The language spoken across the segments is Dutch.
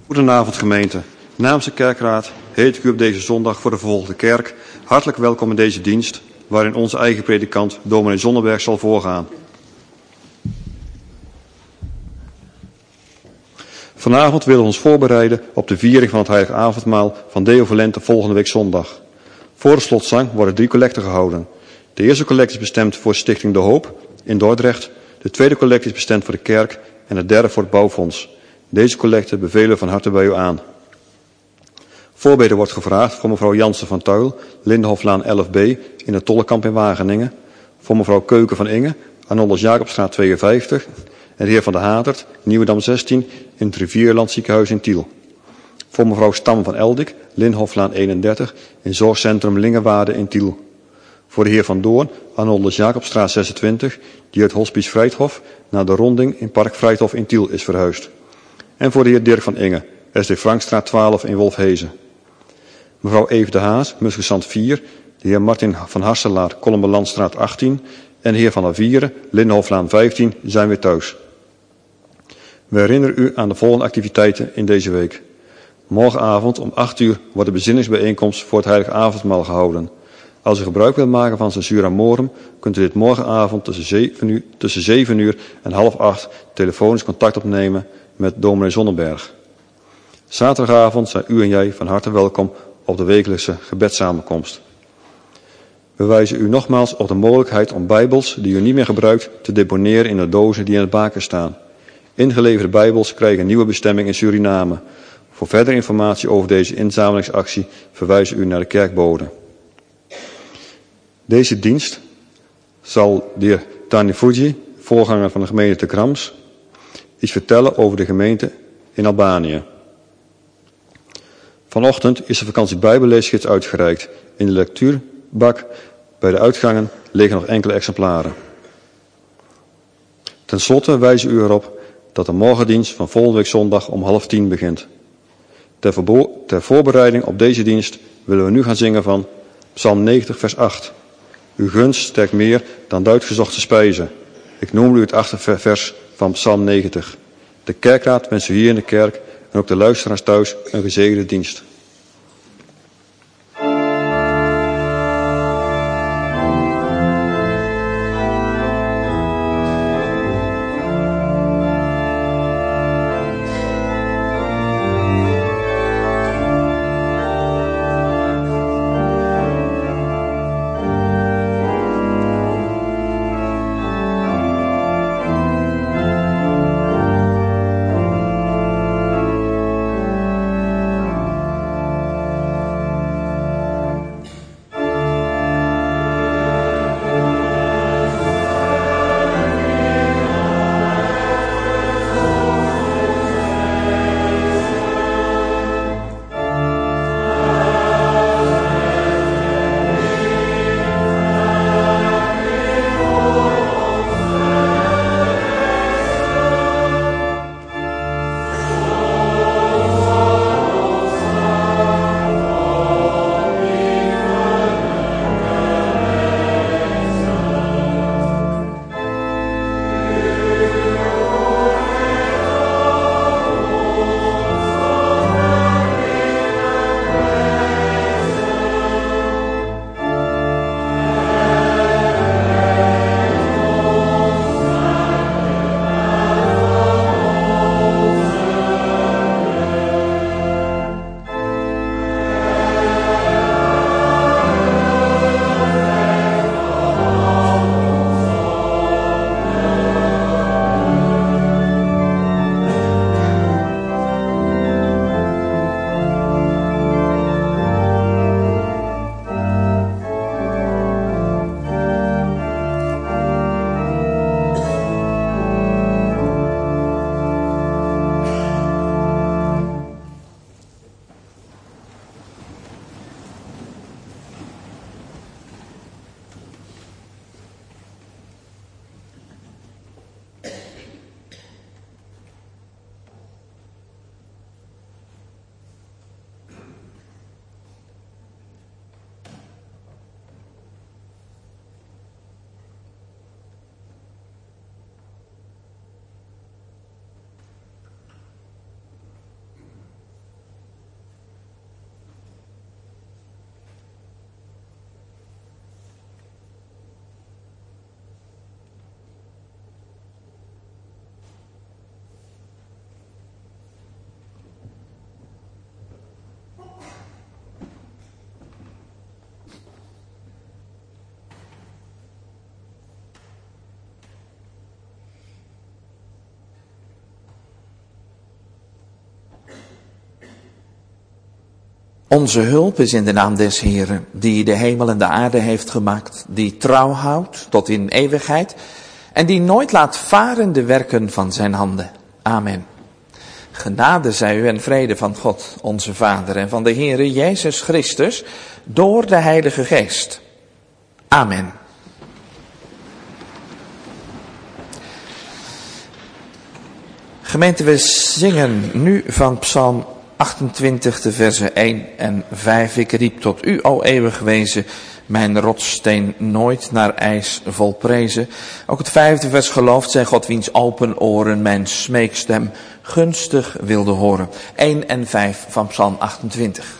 Goedenavond gemeente. Namens de kerkraad heet ik u op deze zondag voor de vervolgde kerk hartelijk welkom in deze dienst, waarin onze eigen predikant dominee Zonneberg zal voorgaan. Vanavond willen we ons voorbereiden op de viering van het heilige avondmaal van Deo Volente volgende week zondag. Voor de slotzang worden 3 collecten gehouden. De eerste collecte is bestemd voor Stichting De Hoop in Dordrecht. De tweede collecte is bestemd voor de kerk en de derde voor het bouwfonds. Deze collecte bevelen we van harte bij u aan. Voorbeden wordt gevraagd voor mevrouw Jansen van Tuil, Lindehoflaan 11b in het Tollenkamp in Wageningen. Voor mevrouw Keuken van Inge, Arnoldus Jacobstraat 52. En de heer Van der Hatert, Nieuwedam 16 in het Rivierland ziekenhuis in Tiel. Voor mevrouw Stam van Eldik, Lindhoflaan 31 in zorgcentrum Lingewaarde in Tiel. Voor de heer Van Doorn, Arnoldus Jacobstraat 26, die uit Hospice Vrijthof naar de ronding in Park Vrijthof in Tiel is verhuisd. En voor de heer Dirk van Inge, SD Frankstraat 12 in Wolfhezen. Mevrouw Eve de Haas, Musgesand 4, de heer Martin van Harselaar, Kolombelandstraat 18 en de heer Van der Vieren, Lindenhoflaan 15 zijn weer thuis. We herinneren u aan de volgende activiteiten in deze week. Morgenavond om 8 uur wordt de bezinningsbijeenkomst voor het heilige avondmaal gehouden. Als u gebruik wilt maken van Censura Morum, kunt u dit morgenavond tussen 7 uur en half 8 telefonisch contact opnemen met dominee Zonneberg. Zaterdagavond zijn u en jij van harte welkom op de wekelijkse gebedssamenkomst. We wijzen u nogmaals op de mogelijkheid om bijbels die u niet meer gebruikt te deponeren in de dozen die in het baken staan. Ingeleverde bijbels krijgen een nieuwe bestemming in Suriname. Voor verdere informatie over deze inzamelingsactie verwijzen u naar de kerkbode. Deze dienst zal de heer Tani Fuji, voorganger van de gemeente te Krams, iets vertellen over de gemeente in Albanië. Vanochtend is de vakantie Bijbelleesgids uitgereikt. In de lectuurbak bij de uitgangen liggen nog enkele exemplaren. Ten slotte wijzen u erop dat de morgendienst van volgende week zondag om 9:30 begint. Ter voorbereiding op deze dienst willen we nu gaan zingen van Psalm 90 vers 8. Uw gunst sterkt meer dan de uitgezochte spijzen. Ik noem u het 8e vers van Psalm 90. De kerkraad wenst u hier in de kerk en ook de luisteraars thuis een gezegende dienst. Onze hulp is in de naam des Heeren, die de hemel en de aarde heeft gemaakt, die trouw houdt tot in eeuwigheid en die nooit laat varen de werken van zijn handen. Amen. Genade zij u en vrede van God, onze Vader, en van de Heere Jezus Christus, door de Heilige Geest. Amen. Gemeente, we zingen nu van Psalm 28, de versen 1 en 5. Ik riep tot u, o eeuwig wezen, mijn rotssteen nooit naar ijs vol prezen. Ook het 5e vers gelooft zij God, wiens open oren mijn smeekstem gunstig wilde horen. 1 en 5 van Psalm 28.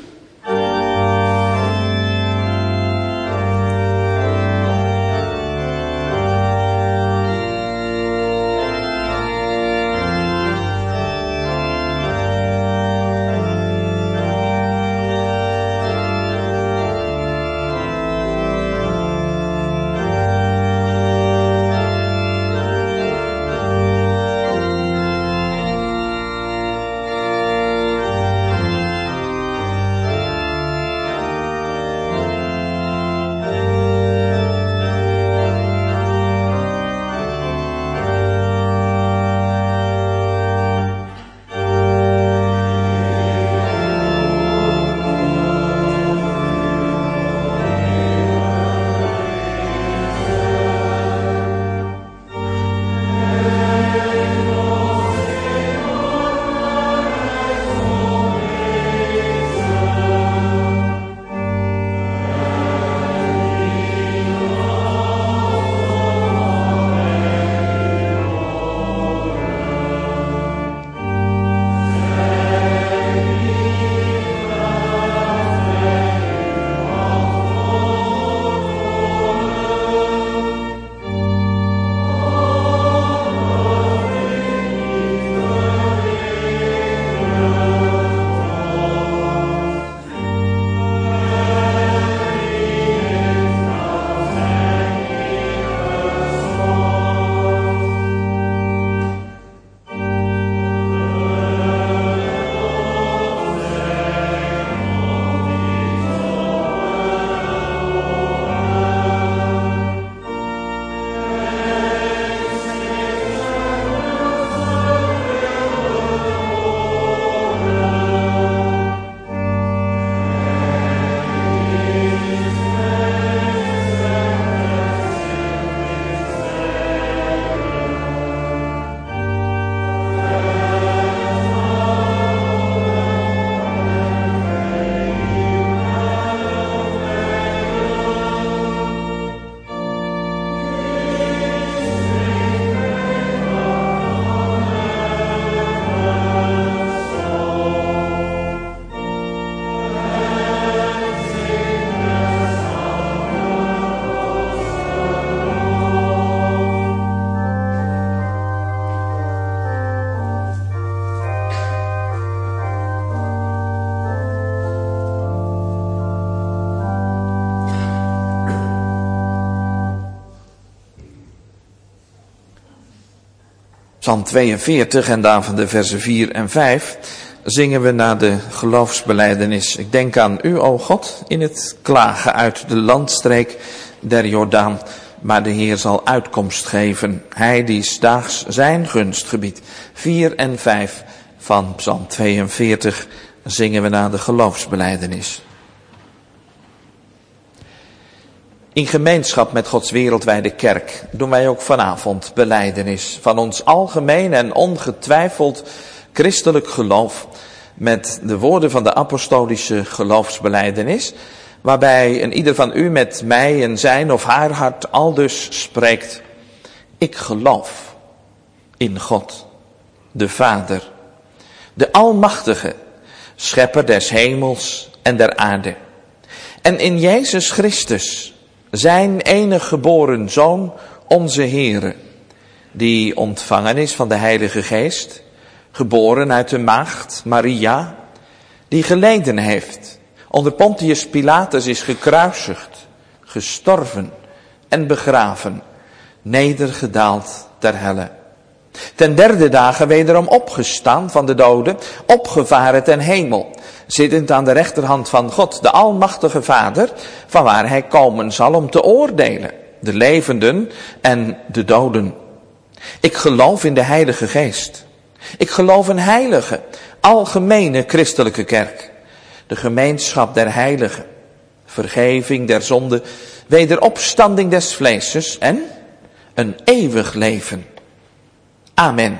Psalm 42 en daarvan de versen 4 en 5 zingen we na de geloofsbelijdenis. Ik denk aan u, o God, in het klagen uit de landstreek der Jordaan. Maar de Heer zal uitkomst geven, hij die 's daags zijn gunst gebiedt. 4 en 5 van Psalm 42 zingen we na de geloofsbelijdenis. In gemeenschap met Gods wereldwijde kerk doen wij ook vanavond belijdenis van ons algemeen en ongetwijfeld christelijk geloof met de woorden van de apostolische geloofsbelijdenis, waarbij een ieder van u met mij en zijn of haar hart aldus spreekt: ik geloof in God, de Vader, de Almachtige, schepper des hemels en der aarde, en in Jezus Christus, zijn enig geboren Zoon, onze Heere, die ontvangen is van de Heilige Geest, geboren uit de maagd Maria, die geleden heeft, onder Pontius Pilatus is gekruisigd, gestorven en begraven, nedergedaald ter helle, Ten derde dagen wederom opgestaan van de doden, opgevaren ten hemel, zittend aan de rechterhand van God, de almachtige Vader, vanwaar hij komen zal om te oordelen, de levenden en de doden. Ik geloof in de Heilige Geest. Ik geloof een heilige, algemene christelijke kerk, de gemeenschap der heiligen, vergeving der zonde, wederopstanding des vleeses en een eeuwig leven. Amen.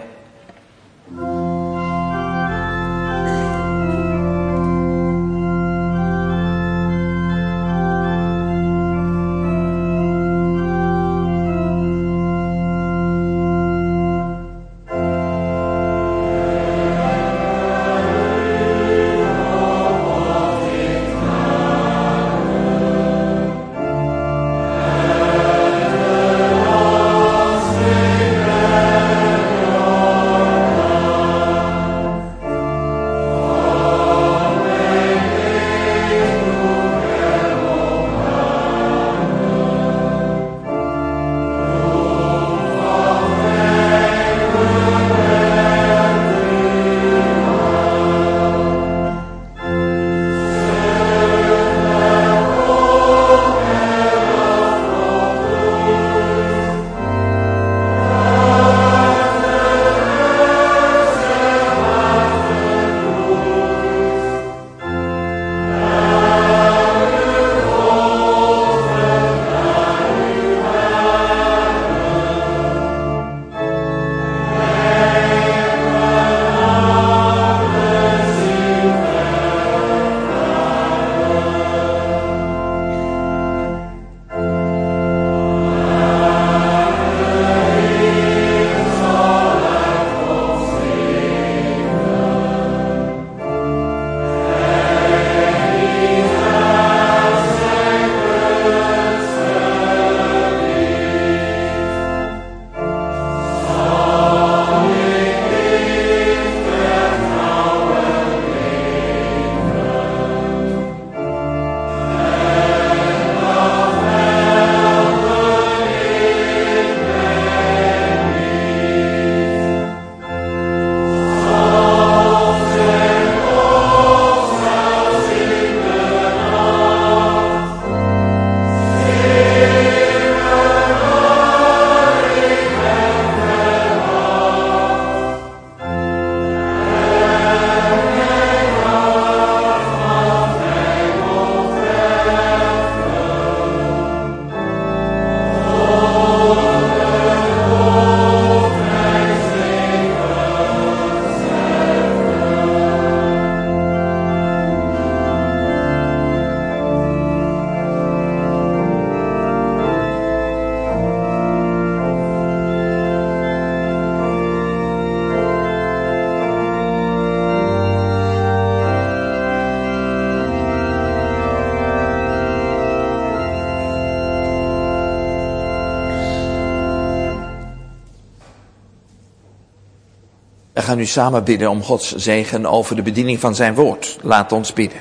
We gaan nu samen bidden om Gods zegen over de bediening van zijn woord. Laat ons bidden.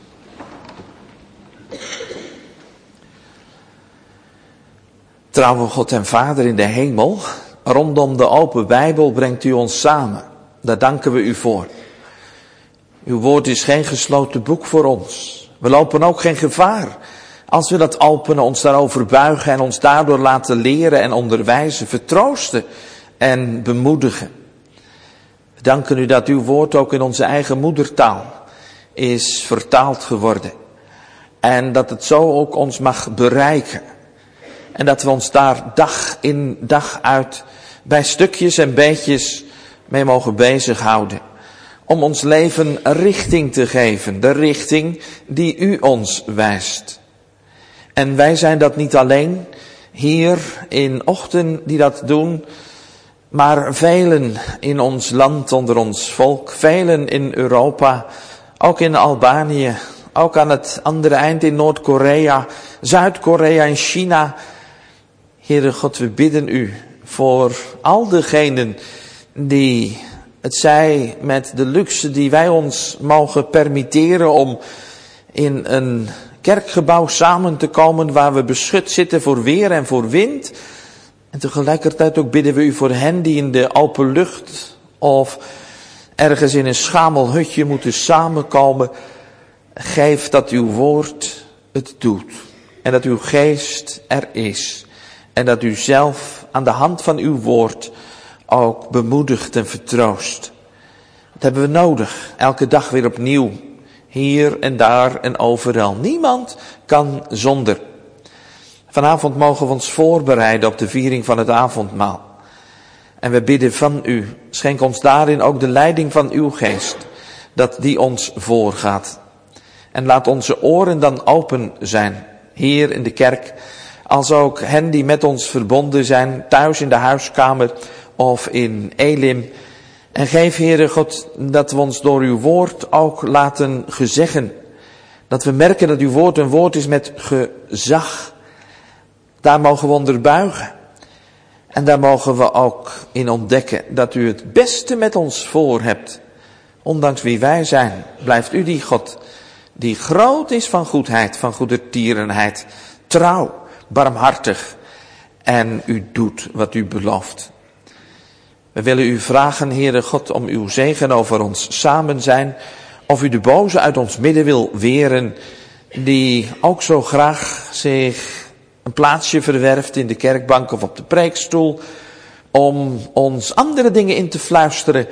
Trouwe God en Vader in de hemel, rondom de open Bijbel brengt u ons samen. Daar danken we u voor. Uw woord is geen gesloten boek voor ons. We lopen ook geen gevaar als we dat openen, ons daarover buigen en ons daardoor laten leren en onderwijzen, vertroosten en bemoedigen. We danken u dat uw woord ook in onze eigen moedertaal is vertaald geworden. En dat het zo ook ons mag bereiken. En dat we ons daar dag in dag uit bij stukjes en beetjes mee mogen bezighouden. Om ons leven richting te geven. De richting die u ons wijst. En wij zijn dat niet alleen hier in Ochten die dat doen. Maar velen in ons land onder ons volk. Velen in Europa. Ook in Albanië. Ook aan het andere eind in Noord-Korea. Zuid-Korea en China. Heere God, we bidden u voor al degenen die, het zij met de luxe die wij ons mogen permitteren om in een kerkgebouw samen te komen waar we beschut zitten voor weer en voor wind. En tegelijkertijd ook bidden we u voor hen die in de open lucht of ergens in een schamel hutje moeten samenkomen. Geef dat uw woord het doet. En dat uw geest er is. En dat u zelf aan de hand van uw woord ook bemoedigt en vertroost. Dat hebben we nodig. Elke dag weer opnieuw. Hier en daar en overal. Niemand kan zonder. Vanavond mogen we ons voorbereiden op de viering van het avondmaal. En we bidden van u. Schenk ons daarin ook de leiding van uw geest. Dat die ons voorgaat. En laat onze oren dan open zijn. Hier in de kerk. Als ook hen die met ons verbonden zijn. Thuis in de huiskamer of in Elim. En geef, Heere God, dat we ons door uw woord ook laten gezeggen. Dat we merken dat uw woord een woord is met gezag. Daar mogen we onder buigen. En daar mogen we ook in ontdekken dat u het beste met ons voor hebt. Ondanks wie wij zijn, blijft u die God die groot is van goedheid, van goedertierenheid, trouw, barmhartig. En u doet wat u belooft. We willen u vragen, Heere God, om uw zegen over ons samen zijn. Of u de boze uit ons midden wil weren, die ook zo graag zich een plaatsje verwerft in de kerkbank of op de preekstoel, om ons andere dingen in te fluisteren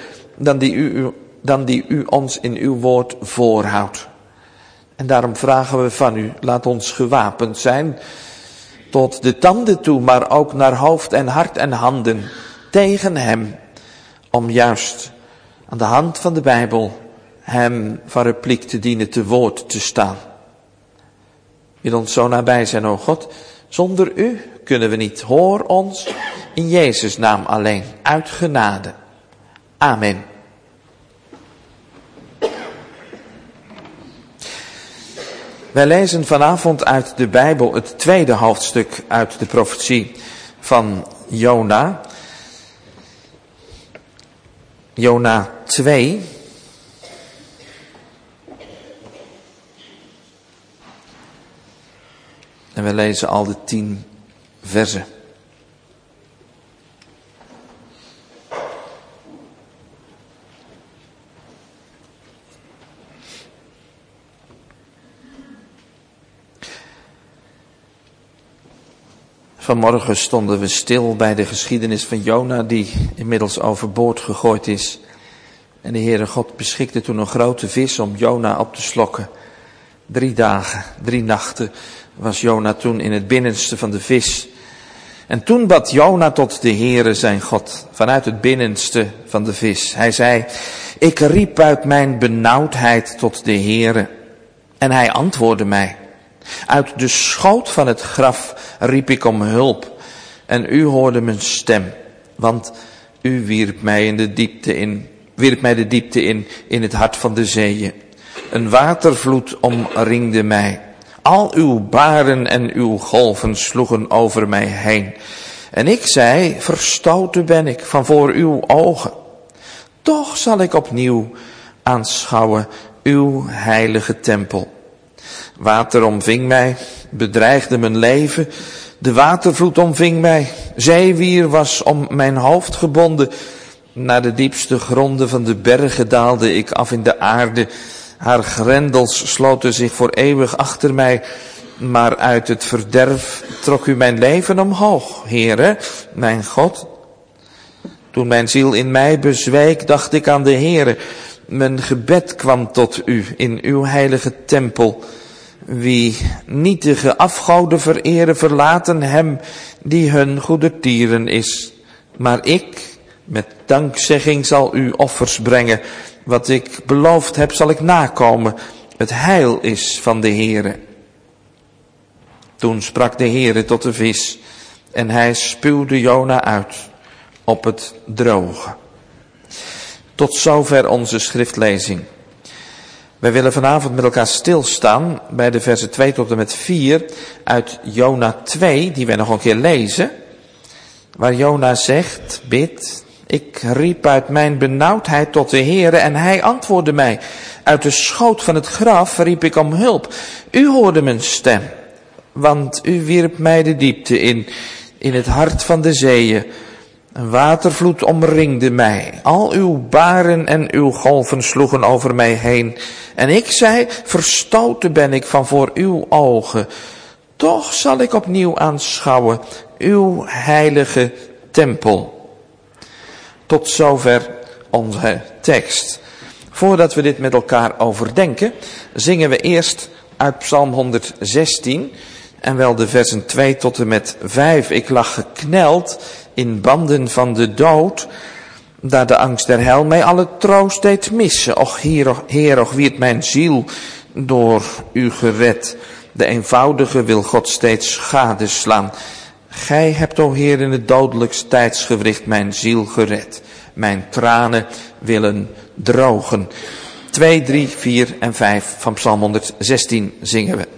dan die u ons in uw woord voorhoudt. En daarom vragen we van u, laat ons gewapend zijn, tot de tanden toe, maar ook naar hoofd en hart en handen, tegen hem, om juist aan de hand van de Bijbel hem van repliek te dienen, te woord te staan. Wil ons zo nabij zijn, o God. Zonder u kunnen we niet. Hoor ons in Jezus' naam alleen, uit genade. Amen. Wij lezen vanavond uit de Bijbel het tweede hoofdstuk uit de profetie van Jona. Jona 2. En we lezen al de 10 versen. Vanmorgen stonden we stil bij de geschiedenis van Jona, die inmiddels overboord gegooid is. En de Heere God beschikte toen een grote vis om Jona op te slokken. 3 dagen, 3 nachten was Jona toen in het binnenste van de vis. En toen bad Jona tot de Heere zijn God, vanuit het binnenste van de vis. Hij zei, ik riep uit mijn benauwdheid tot de Heere. En hij antwoordde mij. Uit de schoot van het graf riep ik om hulp. En u hoorde mijn stem. Want u wierp mij de diepte in het hart van de zeeën. Een watervloed omringde mij. Al uw baren en uw golven sloegen over mij heen. En ik zei, verstoten ben ik van voor uw ogen. Toch zal ik opnieuw aanschouwen uw heilige tempel. Water omving mij, bedreigde mijn leven. De watervloed omving mij. Zeewier was om mijn hoofd gebonden. Naar de diepste gronden van de bergen daalde ik af in de aarde. Haar grendels sloten zich voor eeuwig achter mij. Maar uit het verderf trok u mijn leven omhoog, Heere, mijn God. Toen mijn ziel in mij bezweek, dacht ik aan de Heere. Mijn gebed kwam tot u in uw heilige tempel. Wie nietige afgoden vereren, verlaten hem die hun goedertieren is. Maar ik, met dankzegging, zal u offers brengen. Wat ik beloofd heb, zal ik nakomen. Het heil is van de Heere. Toen sprak de Heere tot de vis, en hij spuwde Jona uit op het droge. Tot zover onze schriftlezing. Wij willen vanavond met elkaar stilstaan bij de versen 2 tot en met 4 uit Jona 2, die wij nog een keer lezen. Waar Jona zegt, bid, ik riep uit mijn benauwdheid tot de Heere en hij antwoordde mij. Uit de schoot van het graf riep ik om hulp. U hoorde mijn stem, want u wierp mij de diepte in het hart van de zeeën. Een watervloed omringde mij. Al uw baren en uw golven sloegen over mij heen. En ik zei, verstoten ben ik van voor uw ogen. Toch zal ik opnieuw aanschouwen uw heilige tempel. Tot zover onze tekst. Voordat we dit met elkaar overdenken, zingen we eerst uit Psalm 116 en wel de versen 2 tot en met 5. Ik lag gekneld in banden van de dood, daar de angst der hel mij alle troost deed missen. Och Heer, och wierd mijn ziel door u gered. De eenvoudige wil God steeds gadeslaan. Gij hebt, o Heer, in het dodelijkst tijdsgewricht mijn ziel gered. Mijn tranen willen drogen. 2, 3, 4 en 5 van Psalm 116 zingen we.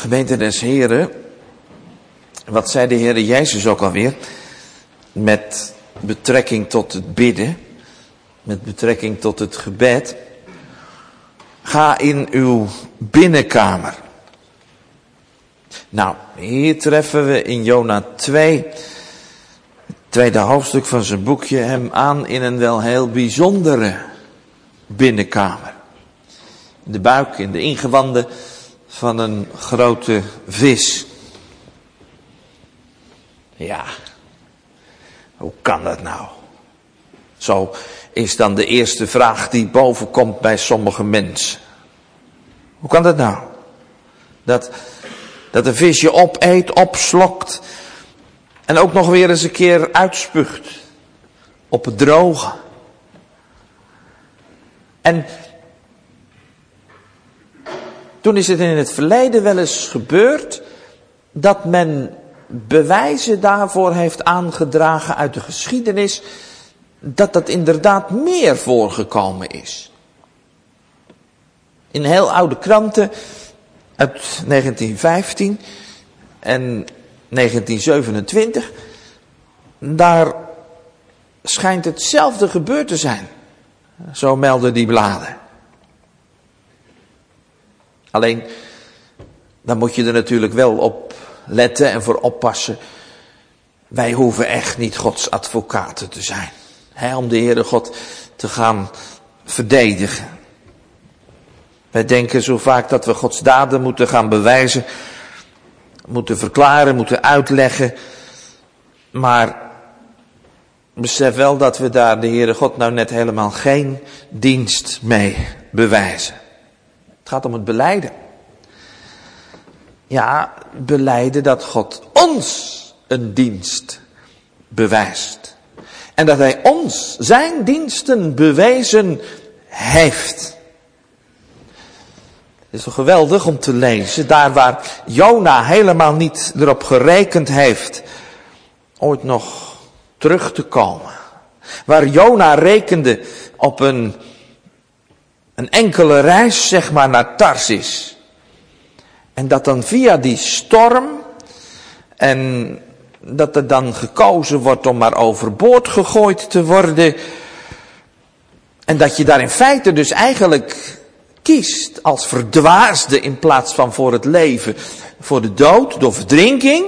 Gemeente des Heren, wat zei de Heere Jezus ook alweer met betrekking tot het bidden, met betrekking tot het gebed? Ga in uw binnenkamer. Nou, hier treffen we in Jona 2, het tweede hoofdstuk van zijn boekje, hem aan in een wel heel bijzondere binnenkamer. In de buik, in de ingewanden van een grote vis. Ja, hoe kan dat nou? Zo is dan de eerste vraag die bovenkomt bij sommige mensen. Hoe kan dat nou? Dat een visje opeet, opslokt en ook nog weer eens een keer uitspugt op het droge. En toen is het in het verleden wel eens gebeurd dat men bewijzen daarvoor heeft aangedragen uit de geschiedenis dat dat inderdaad meer voorgekomen is. In heel oude kranten uit 1915 en 1927, daar schijnt hetzelfde gebeurd te zijn. Zo melden die bladen. Alleen, dan moet je er natuurlijk wel op letten en voor oppassen. Wij hoeven echt niet Gods advocaten te zijn. Om de Heere God te gaan verdedigen. Wij denken zo vaak dat we Gods daden moeten gaan bewijzen, moeten verklaren, moeten uitleggen. Maar besef wel dat we daar de Heere God nou net helemaal geen dienst mee bewijzen. Het gaat om het belijden. Ja, belijden dat God ons een dienst bewijst. En dat hij ons zijn diensten bewezen heeft. Het is toch geweldig om te lezen, daar waar Jona helemaal niet erop gerekend heeft ooit nog terug te komen. Waar Jona rekende op een enkele reis, zeg maar, naar Tarsis. En dat dan via die storm, en dat er dan gekozen wordt om maar overboord gegooid te worden. En dat je daar in feite dus eigenlijk kiest als verdwaasde in plaats van voor het leven, voor de dood, door verdrinking.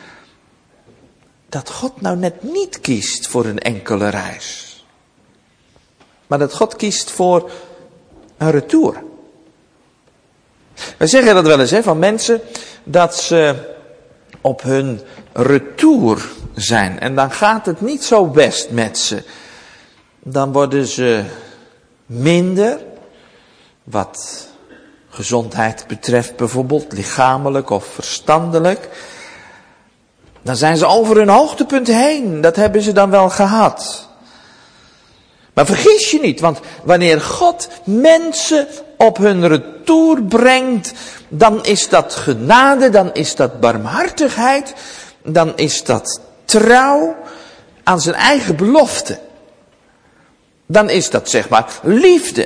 Dat God nou net niet kiest voor een enkele reis. Maar dat God kiest voor een retour. Wij zeggen dat wel eens van mensen, dat ze op hun retour zijn. En dan gaat het niet zo best met ze. Dan worden ze minder, wat gezondheid betreft bijvoorbeeld, lichamelijk of verstandelijk. Dan zijn ze over hun hoogtepunt heen. Dat hebben ze dan wel gehad. Maar vergis je niet, want wanneer God mensen op hun retour brengt, dan is dat genade, dan is dat barmhartigheid, dan is dat trouw aan zijn eigen belofte. Dan is dat, zeg maar, liefde.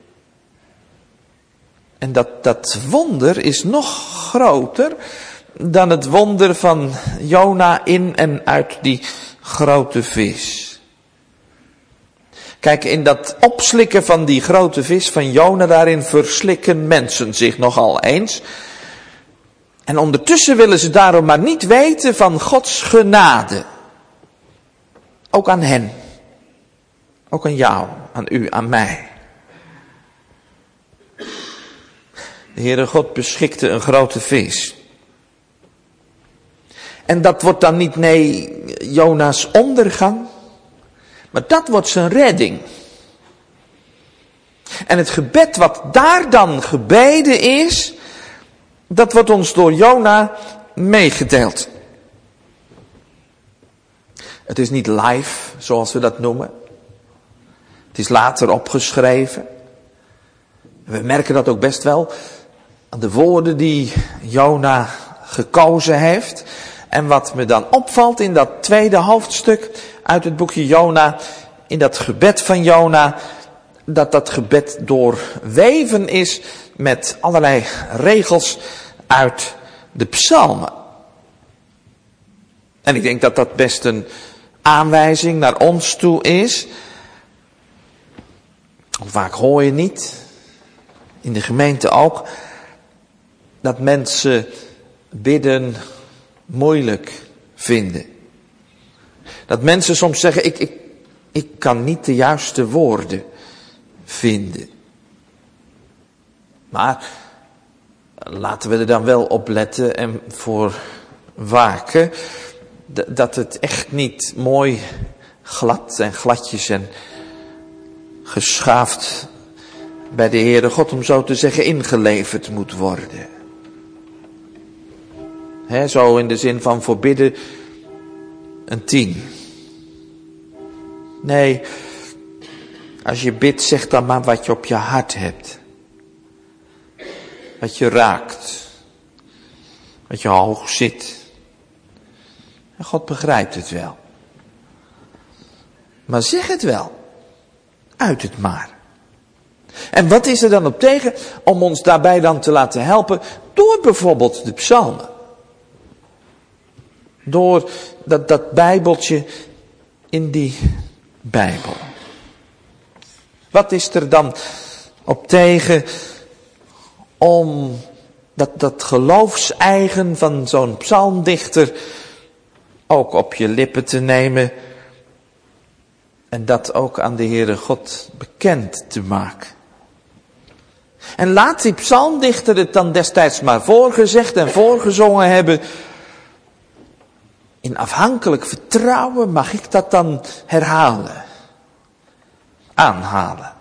En dat wonder is nog groter dan het wonder van Jona in en uit die grote vis. Kijk, in dat opslikken van die grote vis van Jona, daarin verslikken mensen zich nogal eens. En ondertussen willen ze daarom maar niet weten van Gods genade. Ook aan hen. Ook aan jou, aan u, aan mij. De Heere God beschikte een grote vis. En dat wordt dan niet, Jona's ondergang. Maar dat wordt zijn redding. En het gebed wat daar dan gebeden is, dat wordt ons door Jona meegedeeld. Het is niet live, zoals we dat noemen. Het is later opgeschreven. We merken dat ook best wel aan de woorden die Jona gekozen heeft. En wat me dan opvalt in dat tweede hoofdstuk uit het boekje Jona, in dat gebed van Jona, dat gebed doorweven is met allerlei regels uit de psalmen. En ik denk dat dat best een aanwijzing naar ons toe is. Vaak hoor je niet, in de gemeente ook, dat mensen bidden moeilijk vinden. Dat mensen soms zeggen, ik kan niet de juiste woorden vinden. Maar laten we er dan wel op letten en voor waken dat het echt niet mooi glad en gladjes en geschaafd bij de Heere God, om zo te zeggen, ingeleverd moet worden. Zo in de zin van voor bidden een 10. Nee, als je bidt, zeg dan maar wat je op je hart hebt. Wat je raakt. Wat je hoog zit. En God begrijpt het wel. Maar zeg het wel. Uit het maar. En wat is er dan op tegen om ons daarbij dan te laten helpen? Door bijvoorbeeld de psalmen. Door dat bijbeltje in die Bijbel. Wat is er dan op tegen om dat geloofseigen van zo'n psalmdichter ook op je lippen te nemen en dat ook aan de Heere God bekend te maken? En laat die psalmdichter het dan destijds maar voorgezegd en voorgezongen hebben. In afhankelijk vertrouwen mag ik dat dan herhalen. Aanhalen.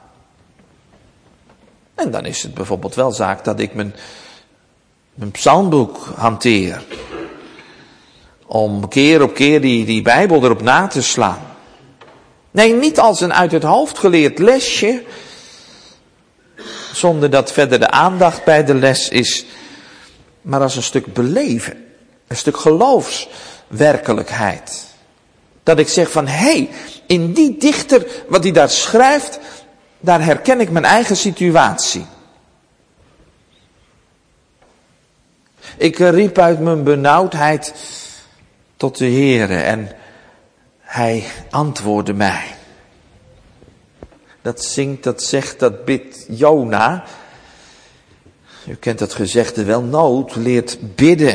En dan is het bijvoorbeeld wel zaak dat ik mijn psalmboek hanteer. Om keer op keer die Bijbel erop na te slaan. Nee, niet als een uit het hoofd geleerd lesje. Zonder dat verder de aandacht bij de les is. Maar als een stuk beleven. Een stuk geloofswerkelijkheid. Dat ik zeg van, hé, in die dichter, wat hij daar schrijft, daar herken ik mijn eigen situatie. Ik riep uit mijn benauwdheid tot de Heere en hij antwoordde mij. Dat zingt, dat zegt, dat bidt Jona. U kent dat gezegde wel, nood leert bidden.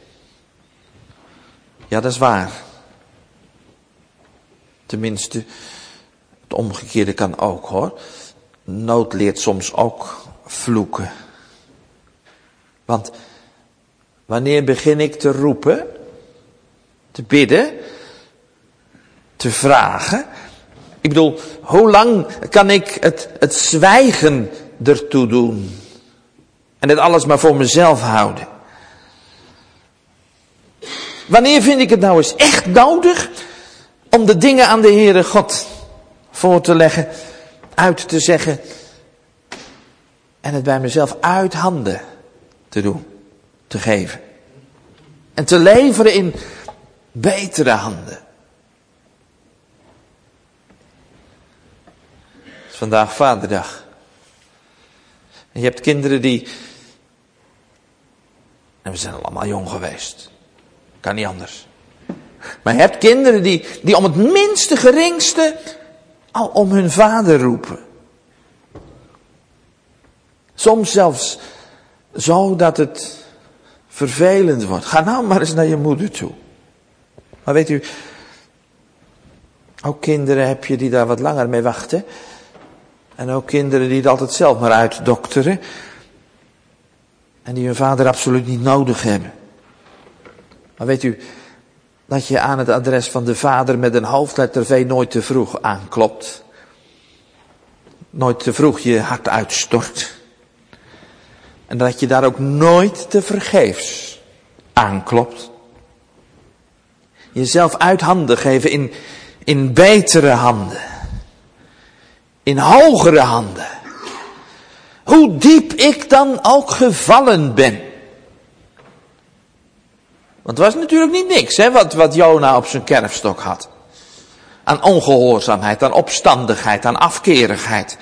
Ja, dat is waar. Tenminste, het omgekeerde kan ook hoor. Nood leert soms ook vloeken. Want wanneer begin ik te roepen, te bidden, te vragen? Ik bedoel, hoe lang kan ik het zwijgen ertoe doen? En het alles maar voor mezelf houden? Wanneer vind ik het nou eens echt nodig om de dingen aan de Heere God voor te leggen, uit te zeggen en het bij mezelf uit handen te doen, te geven. En te leveren in betere handen. Het is vandaag Vaderdag. En je hebt kinderen die, en we zijn allemaal jong geweest. Kan niet anders. Maar je hebt kinderen die om het minste geringste al om hun vader roepen. Soms zelfs zo dat het vervelend wordt. Ga nou maar eens naar je moeder toe. Maar weet u, ook kinderen heb je die daar wat langer mee wachten. En ook kinderen die het altijd zelf maar uitdokteren. En die hun vader absoluut niet nodig hebben. Maar weet u, dat je aan het adres van de vader met een hoofdletter V nooit te vroeg aanklopt. Nooit te vroeg je hart uitstort. En dat je daar ook nooit te vergeefs aanklopt. Jezelf uit handen geven in betere handen. In hogere handen. Hoe diep ik dan ook gevallen ben. Want het was natuurlijk niet niks, hè, wat Jona op zijn kerfstok had. Aan ongehoorzaamheid, aan opstandigheid, aan afkerigheid.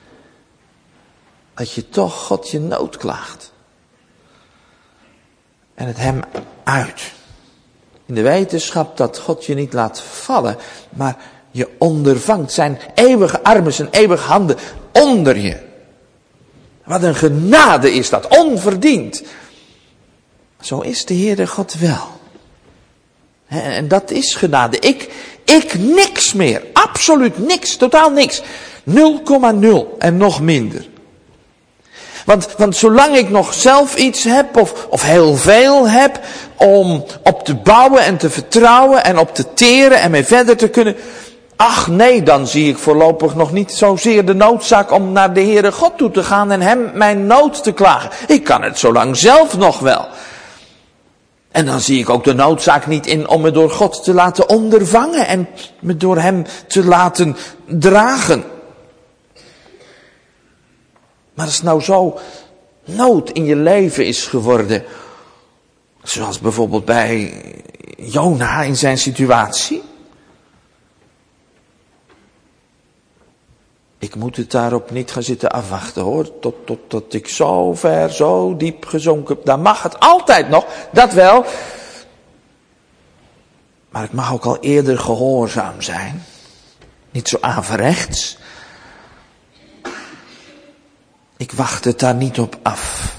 Dat je toch God je nood klaagt. en het hem uit. In de wetenschap dat God je niet laat vallen, maar je ondervangt. Zijn eeuwige armen, zijn eeuwige handen onder je. Wat een genade is dat, onverdiend. Zo is de Heere God wel. En dat is genade. Ik niks meer, absoluut niks, totaal niks. 0,0 en nog minder. Want zolang ik nog zelf iets heb of heel veel heb om op te bouwen en te vertrouwen en op te teren en mee verder te kunnen. Ach nee, dan zie ik voorlopig nog niet zozeer de noodzaak om naar de Heere God toe te gaan en hem mijn nood te klagen. Ik kan het zolang zelf nog wel. En dan zie ik ook de noodzaak niet in om me door God te laten ondervangen en me door hem te laten dragen. Maar als het nou zo nood in je leven is geworden, zoals bijvoorbeeld bij Jona in zijn situatie. Ik moet het daarop niet gaan zitten afwachten hoor, tot ik zo ver, zo diep gezonken heb. Dan mag het altijd nog, dat wel. Maar ik mag ook al eerder gehoorzaam zijn. Niet zo averechts. Ik wacht het daar niet op af.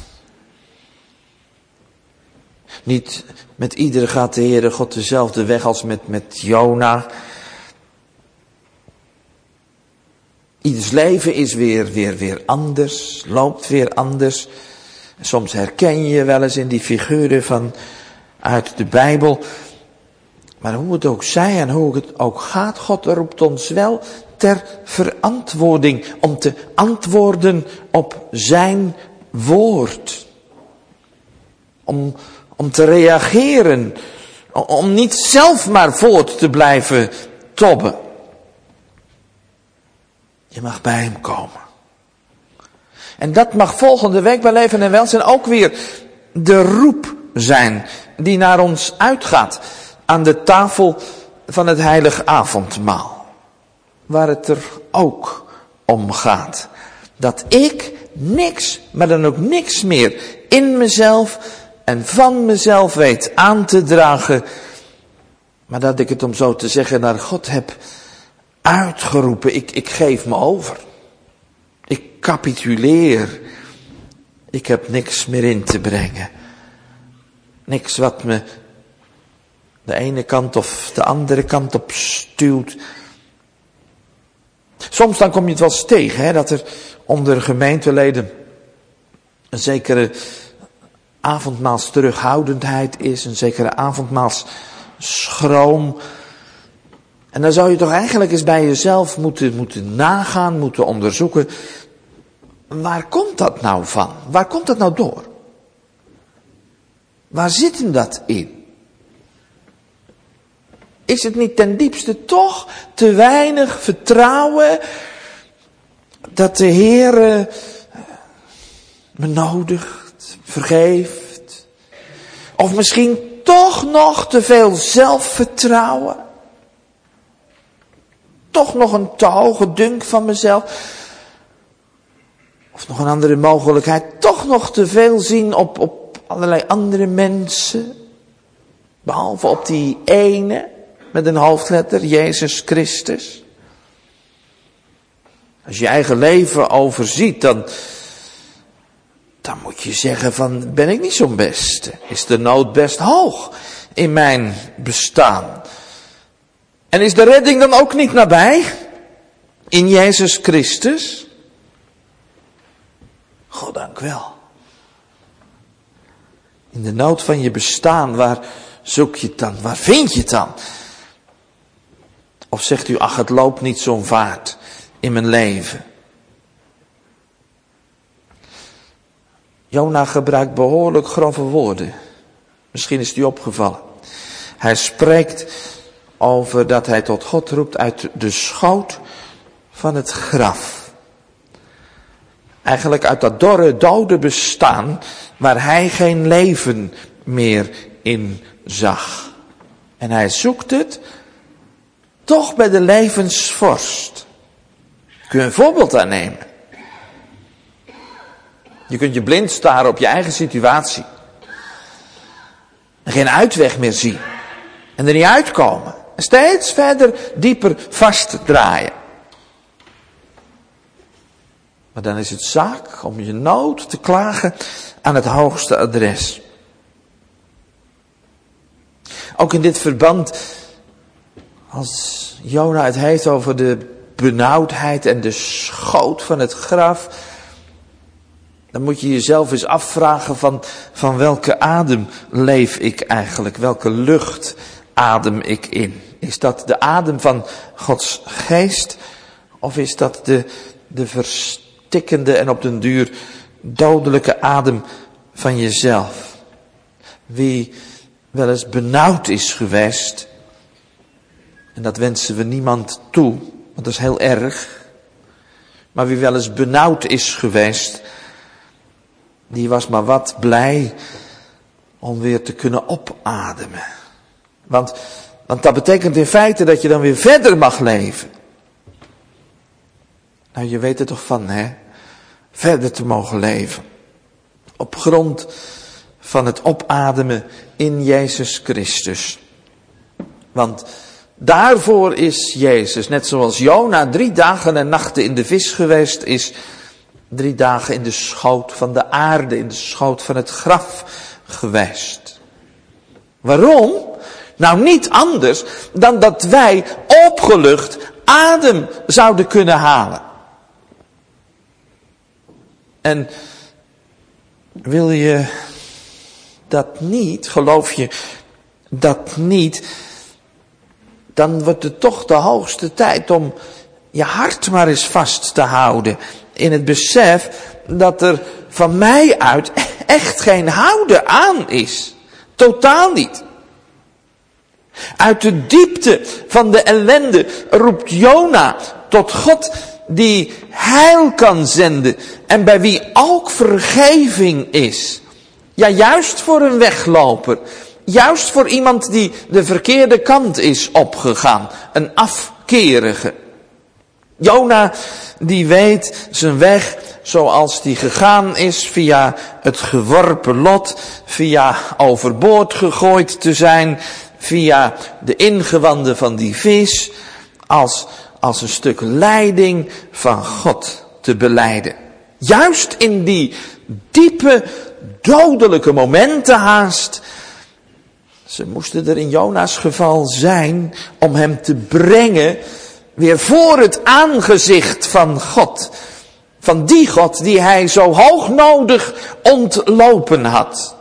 Niet met ieder gaat de Heere God dezelfde weg als met Jona. Ieders leven is weer anders, loopt weer anders. Soms herken je wel eens in die figuren uit de Bijbel. Maar hoe het ook zij en hoe het ook gaat, God roept ons wel ter verantwoording. Om te antwoorden op zijn woord. Om te reageren. Om niet zelf maar voort te blijven tobben. Je mag bij hem komen. En dat mag volgende week bij Leven en Welzijn ook weer de roep zijn die naar ons uitgaat aan de tafel van het heilige avondmaal. Waar het er ook om gaat. Dat ik niks, maar dan ook niks meer in mezelf en van mezelf weet aan te dragen. Maar dat ik het, om zo te zeggen, naar God heb uitgeroepen. Ik geef me over. Ik capituleer. Ik heb niks meer in te brengen. Niks wat me de ene kant of de andere kant op stuwt. Soms dan kom je het wel eens tegen, hè, dat er onder gemeenteleden een zekere avondmaalsterughoudendheid is, een zekere avondmaalsschroom. En dan zou je toch eigenlijk eens bij jezelf moeten nagaan, moeten onderzoeken. Waar komt dat nou van? Waar komt dat nou door? Waar zit hem dat in? Is het niet ten diepste toch te weinig vertrouwen dat de Heer me nodigt, vergeeft? Of misschien toch nog te veel zelfvertrouwen? Toch nog een te hoge dunk van mezelf? Of nog een andere mogelijkheid, toch nog te veel zien op allerlei andere mensen? Behalve op die ene met een hoofdletter, Jezus Christus. Als je eigen leven overziet, dan moet je zeggen van, ben ik niet zo'n beste? Is de nood best hoog in mijn bestaan? En is de redding dan ook niet nabij? In Jezus Christus? God dank wel. In de nood van je bestaan, waar zoek je het dan? Waar vind je het dan? Of zegt u, ach, het loopt niet zo'n vaart in mijn leven. Jona gebruikt behoorlijk grove woorden. Misschien is het u opgevallen. Hij spreekt over dat hij tot God roept uit de schoot van het graf. Eigenlijk uit dat dorre, dode bestaan waar hij geen leven meer in zag. En hij zoekt het toch bij de levensvorst. Kun je een voorbeeld aannemen? Je kunt je blind staren op je eigen situatie. En geen uitweg meer zien. En er niet uitkomen. En steeds verder, dieper vastdraaien. Maar dan is het zaak om je nood te klagen aan het hoogste adres. Ook in dit verband, als Jona het heeft over de benauwdheid en de schoot van het graf, dan moet je jezelf eens afvragen van welke adem leef ik eigenlijk? Welke lucht adem ik in? Is dat de adem van Gods geest? Of is dat de verstikkende en op den duur dodelijke adem van jezelf? Wie wel eens benauwd is geweest, en dat wensen we niemand toe, want dat is heel erg. Maar wie wel eens benauwd is geweest, die was maar wat blij om weer te kunnen opademen. Want dat betekent in feite dat je dan weer verder mag leven. Nou, je weet er toch van, hè? Verder te mogen leven. Op grond van het opademen in Jezus Christus. Want daarvoor is Jezus, net zoals Jona 3 dagen en nachten in de vis geweest is, 3 dagen in de schoot van de aarde, in de schoot van het graf geweest. Waarom? Nou, niet anders dan dat wij opgelucht adem zouden kunnen halen. En wil je dat niet, geloof je dat niet, dan wordt het toch de hoogste tijd om je hart maar eens vast te houden. In het besef dat er van mij uit echt geen houden aan is. Totaal niet. Uit de diepte van de ellende roept Jona tot God die heil kan zenden. En bij wie ook vergeving is. Ja, juist voor een wegloper. Juist voor iemand die de verkeerde kant is opgegaan. Een afkerige. Jona die weet zijn weg zoals die gegaan is via het geworpen lot. Via overboord gegooid te zijn. Via de ingewanden van die vis. Als een stuk leiding van God te belijden. Juist in die diepe, dodelijke momenten haast. Ze moesten er in Jona's geval zijn om hem te brengen weer voor het aangezicht van God. Van die God die hij zo hoognodig ontlopen had.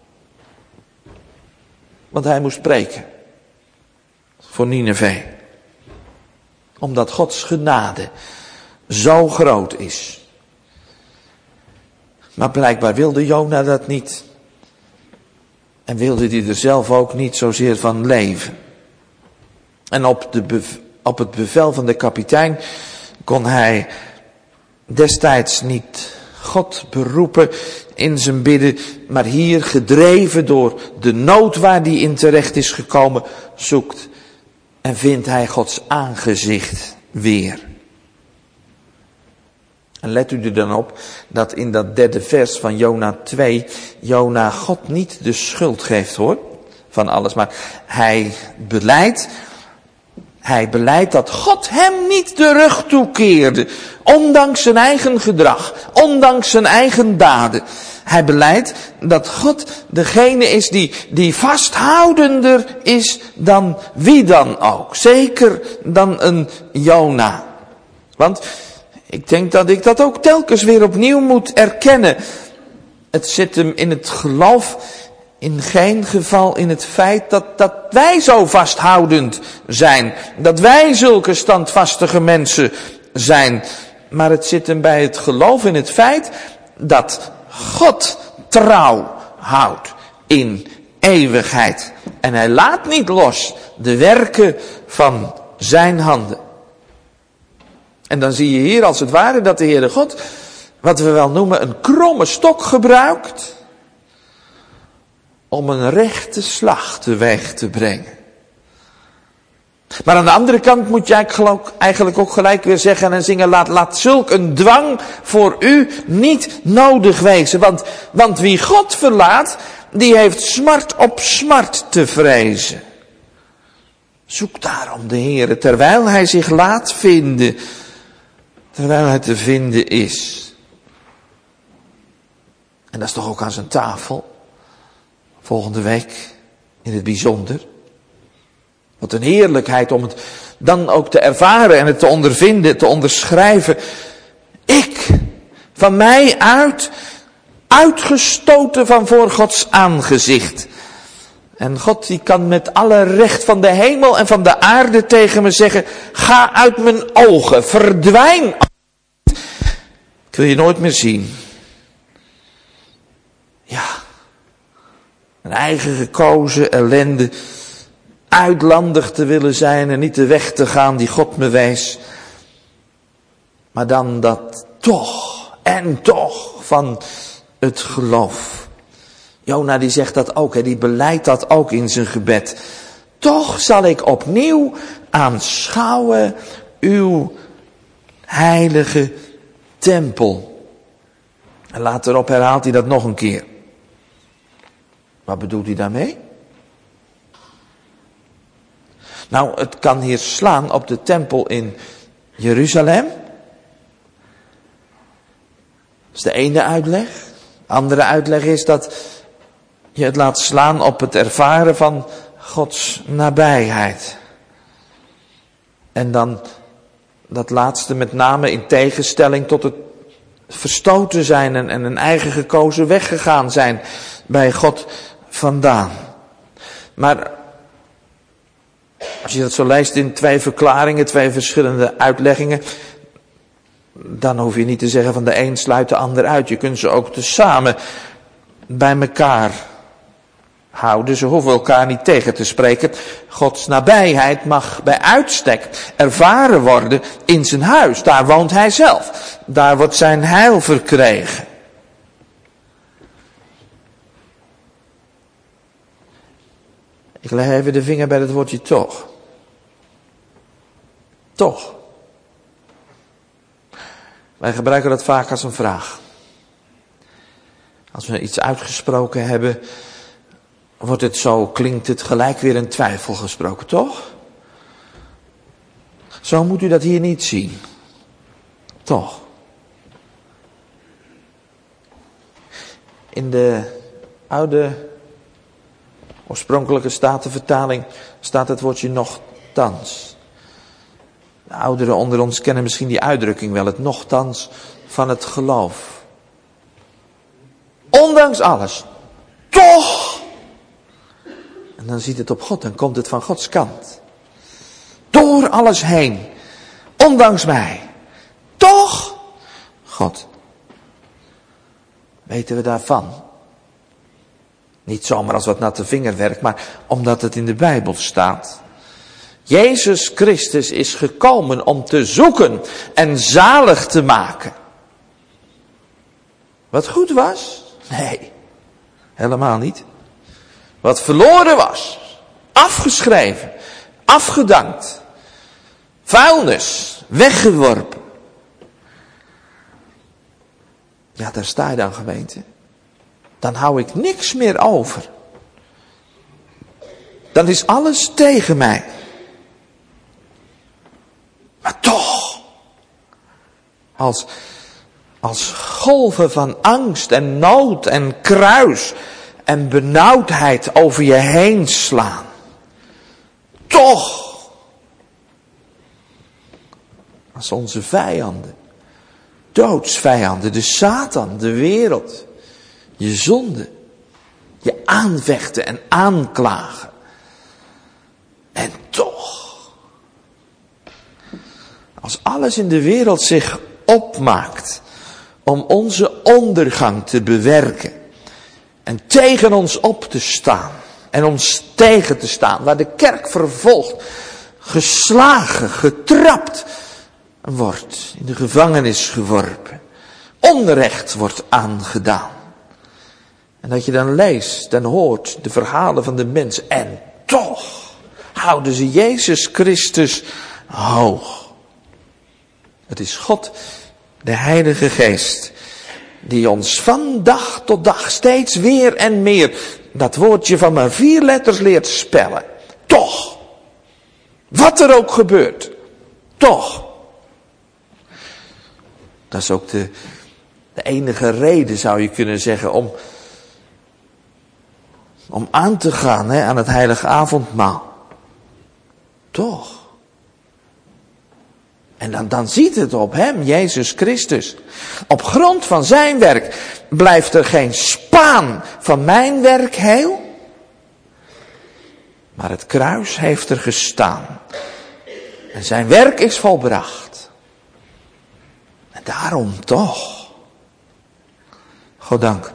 Want hij moest spreken voor Nineve. Omdat Gods genade zo groot is. Maar blijkbaar wilde Jona dat niet. En wilde hij er zelf ook niet zozeer van leven. En op het bevel van de kapitein kon hij destijds niet God beroepen in zijn bidden. Maar hier, gedreven door de nood waar hij in terecht is gekomen, zoekt en vindt hij Gods aangezicht weer. En let u er dan op dat in dat 3e vers van Jona 2, Jona God niet de schuld geeft hoor, van alles. Maar hij beleidt dat God hem niet de rug toekeerde. Ondanks zijn eigen gedrag, ondanks zijn eigen daden. Hij beleidt dat God degene is die vasthoudender is dan wie dan ook. Zeker dan een Jona. Want ik denk dat ik dat ook telkens weer opnieuw moet erkennen. Het zit hem in het geloof, in geen geval in het feit dat wij zo vasthoudend zijn. Dat wij zulke standvastige mensen zijn. Maar het zit hem bij het geloof in het feit dat God trouw houdt in eeuwigheid. En hij laat niet los de werken van zijn handen. En dan zie je hier als het ware dat de Heere God, wat we wel noemen een kromme stok gebruikt, om een rechte slag teweeg te brengen. Maar aan de andere kant moet je eigenlijk ook gelijk weer zeggen en zingen, laat zulk een dwang voor u niet nodig wezen. Want wie God verlaat, die heeft smart op smart te vrezen. Zoek daarom de Heere, terwijl hij zich laat vinden, terwijl hij te vinden is. En dat is toch ook aan zijn tafel, volgende week in het bijzonder. Wat een heerlijkheid om het dan ook te ervaren en het te ondervinden, te onderschrijven. Ik, van mij uitgestoten van voor Gods aangezicht. En God die kan met alle recht van de hemel en van de aarde tegen me zeggen, ga uit mijn ogen, verdwijn. Ik wil je nooit meer zien. Ja, een eigen gekozen ellende, uitlandig te willen zijn en niet de weg te gaan die God me wees. Maar dan dat toch en toch van het geloof. Jona die zegt dat ook, die beleidt dat ook in zijn gebed. Toch zal ik opnieuw aanschouwen uw heilige tempel. En laterop herhaalt hij dat nog een keer. Wat bedoelt hij daarmee? Nou, het kan hier slaan op de tempel in Jeruzalem. Dat is de ene uitleg. De andere uitleg is dat je het laat slaan op het ervaren van Gods nabijheid. En dan dat laatste met name in tegenstelling tot het verstoten zijn en een eigen gekozen weg gegaan zijn bij God vandaan. Maar als je dat zo leest in 2 verklaringen, 2 verschillende uitleggingen, dan hoef je niet te zeggen van de een sluit de ander uit. Je kunt ze ook tezamen bij elkaar houden. Ze hoeven elkaar niet tegen te spreken. Gods nabijheid mag bij uitstek ervaren worden in zijn huis. Daar woont hij zelf. Daar wordt zijn heil verkregen. Ik leg even de vinger bij het woordje toch. Toch. Wij gebruiken dat vaak als een vraag. Als we iets uitgesproken hebben, wordt het zo, klinkt het gelijk weer in twijfel gesproken, toch? Zo moet u dat hier niet zien. Toch. In de oude oorspronkelijke Statenvertaling staat het woordje nochtans. De ouderen onder ons kennen misschien die uitdrukking wel, het nochtans van het geloof. Ondanks alles, toch. En dan ziet het op God, dan komt het van Gods kant. Door alles heen, ondanks mij, toch, God. Weten we daarvan? Niet zomaar als wat natte vingerwerk, maar omdat het in de Bijbel staat. Jezus Christus is gekomen om te zoeken en zalig te maken. Wat goed was? Nee, helemaal niet. Wat verloren was, afgeschreven, afgedankt, vuilnis, weggeworpen. Ja, daar sta je dan, gemeente. Dan hou ik niks meer over. Dan is alles tegen mij. Maar toch, als golven van angst en nood en kruis en benauwdheid over je heen slaan. Toch, als onze vijanden, doodsvijanden, de Satan, de wereld, je zonde, je aanvechten en aanklagen. En toch, als alles in de wereld zich opmaakt om onze ondergang te bewerken en tegen ons op te staan en ons tegen te staan, waar de kerk vervolgd, geslagen, getrapt wordt, in de gevangenis geworpen, onrecht wordt aangedaan. En dat je dan leest en hoort de verhalen van de mens en toch, houden ze Jezus Christus hoog. Het is God, de Heilige Geest, die ons van dag tot dag steeds weer en meer dat woordje van maar 4 letters leert spellen. Toch. Wat er ook gebeurt. Toch. Dat is ook de enige reden, zou je kunnen zeggen, om aan te gaan aan het heilige avondmaal. Toch. En dan ziet het op hem, Jezus Christus. Op grond van zijn werk blijft er geen spaan van mijn werk heel. Maar het kruis heeft er gestaan. En zijn werk is volbracht. En daarom toch. Goddank.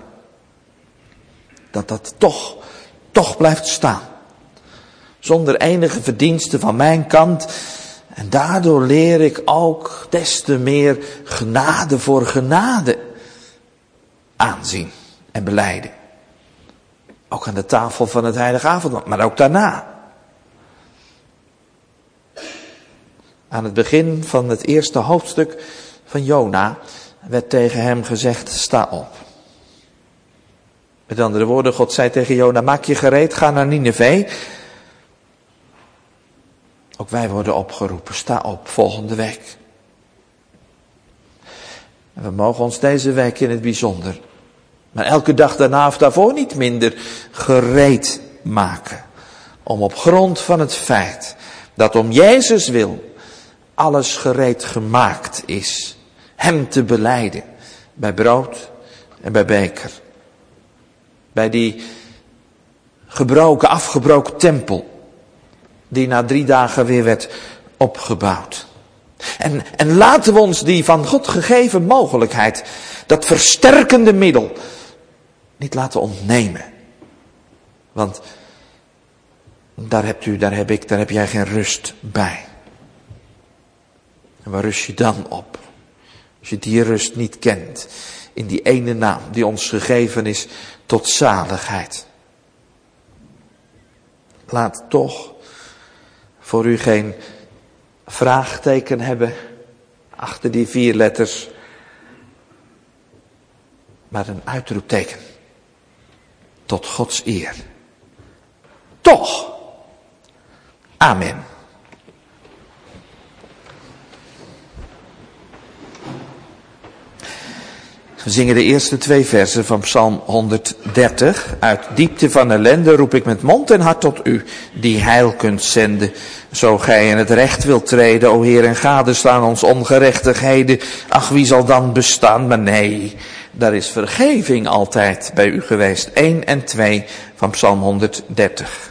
Dat toch blijft staan. Zonder enige verdienste van mijn kant. En daardoor leer ik ook des te meer genade voor genade aanzien en belijden. Ook aan de tafel van het heilige avondmaal, maar ook daarna. Aan het begin van het eerste hoofdstuk van Jona werd tegen hem gezegd, sta op. Met andere woorden, God zei tegen Jona, maak je gereed, ga naar Nineve. Ook wij worden opgeroepen, sta op, volgende week. En we mogen ons deze week in het bijzonder, maar elke dag daarna of daarvoor niet minder, gereed maken. Om op grond van het feit dat om Jezus wil alles gereed gemaakt is. Hem te belijden bij brood en bij beker. Bij die afgebroken tempel. Die na 3 dagen weer werd opgebouwd. En laten we ons die van God gegeven mogelijkheid, dat versterkende middel, niet laten ontnemen. Want daar heb jij geen rust bij. En waar rust je dan op? Als je die rust niet kent, in die ene naam die ons gegeven is tot zaligheid. Laat toch voor u geen vraagteken hebben achter die 4 letters, maar een uitroepteken tot Gods eer. Toch. Amen. We zingen de eerste 2 versen van Psalm 130. Uit diepte van ellende roep ik met mond en hart tot u, die heil kunt zenden. Zo gij in het recht wilt treden, o Heer, en gadeslaan ons ongerechtigheden. Ach, wie zal dan bestaan? Maar nee, daar is vergeving altijd bij u geweest. 1 en 2 van Psalm 130.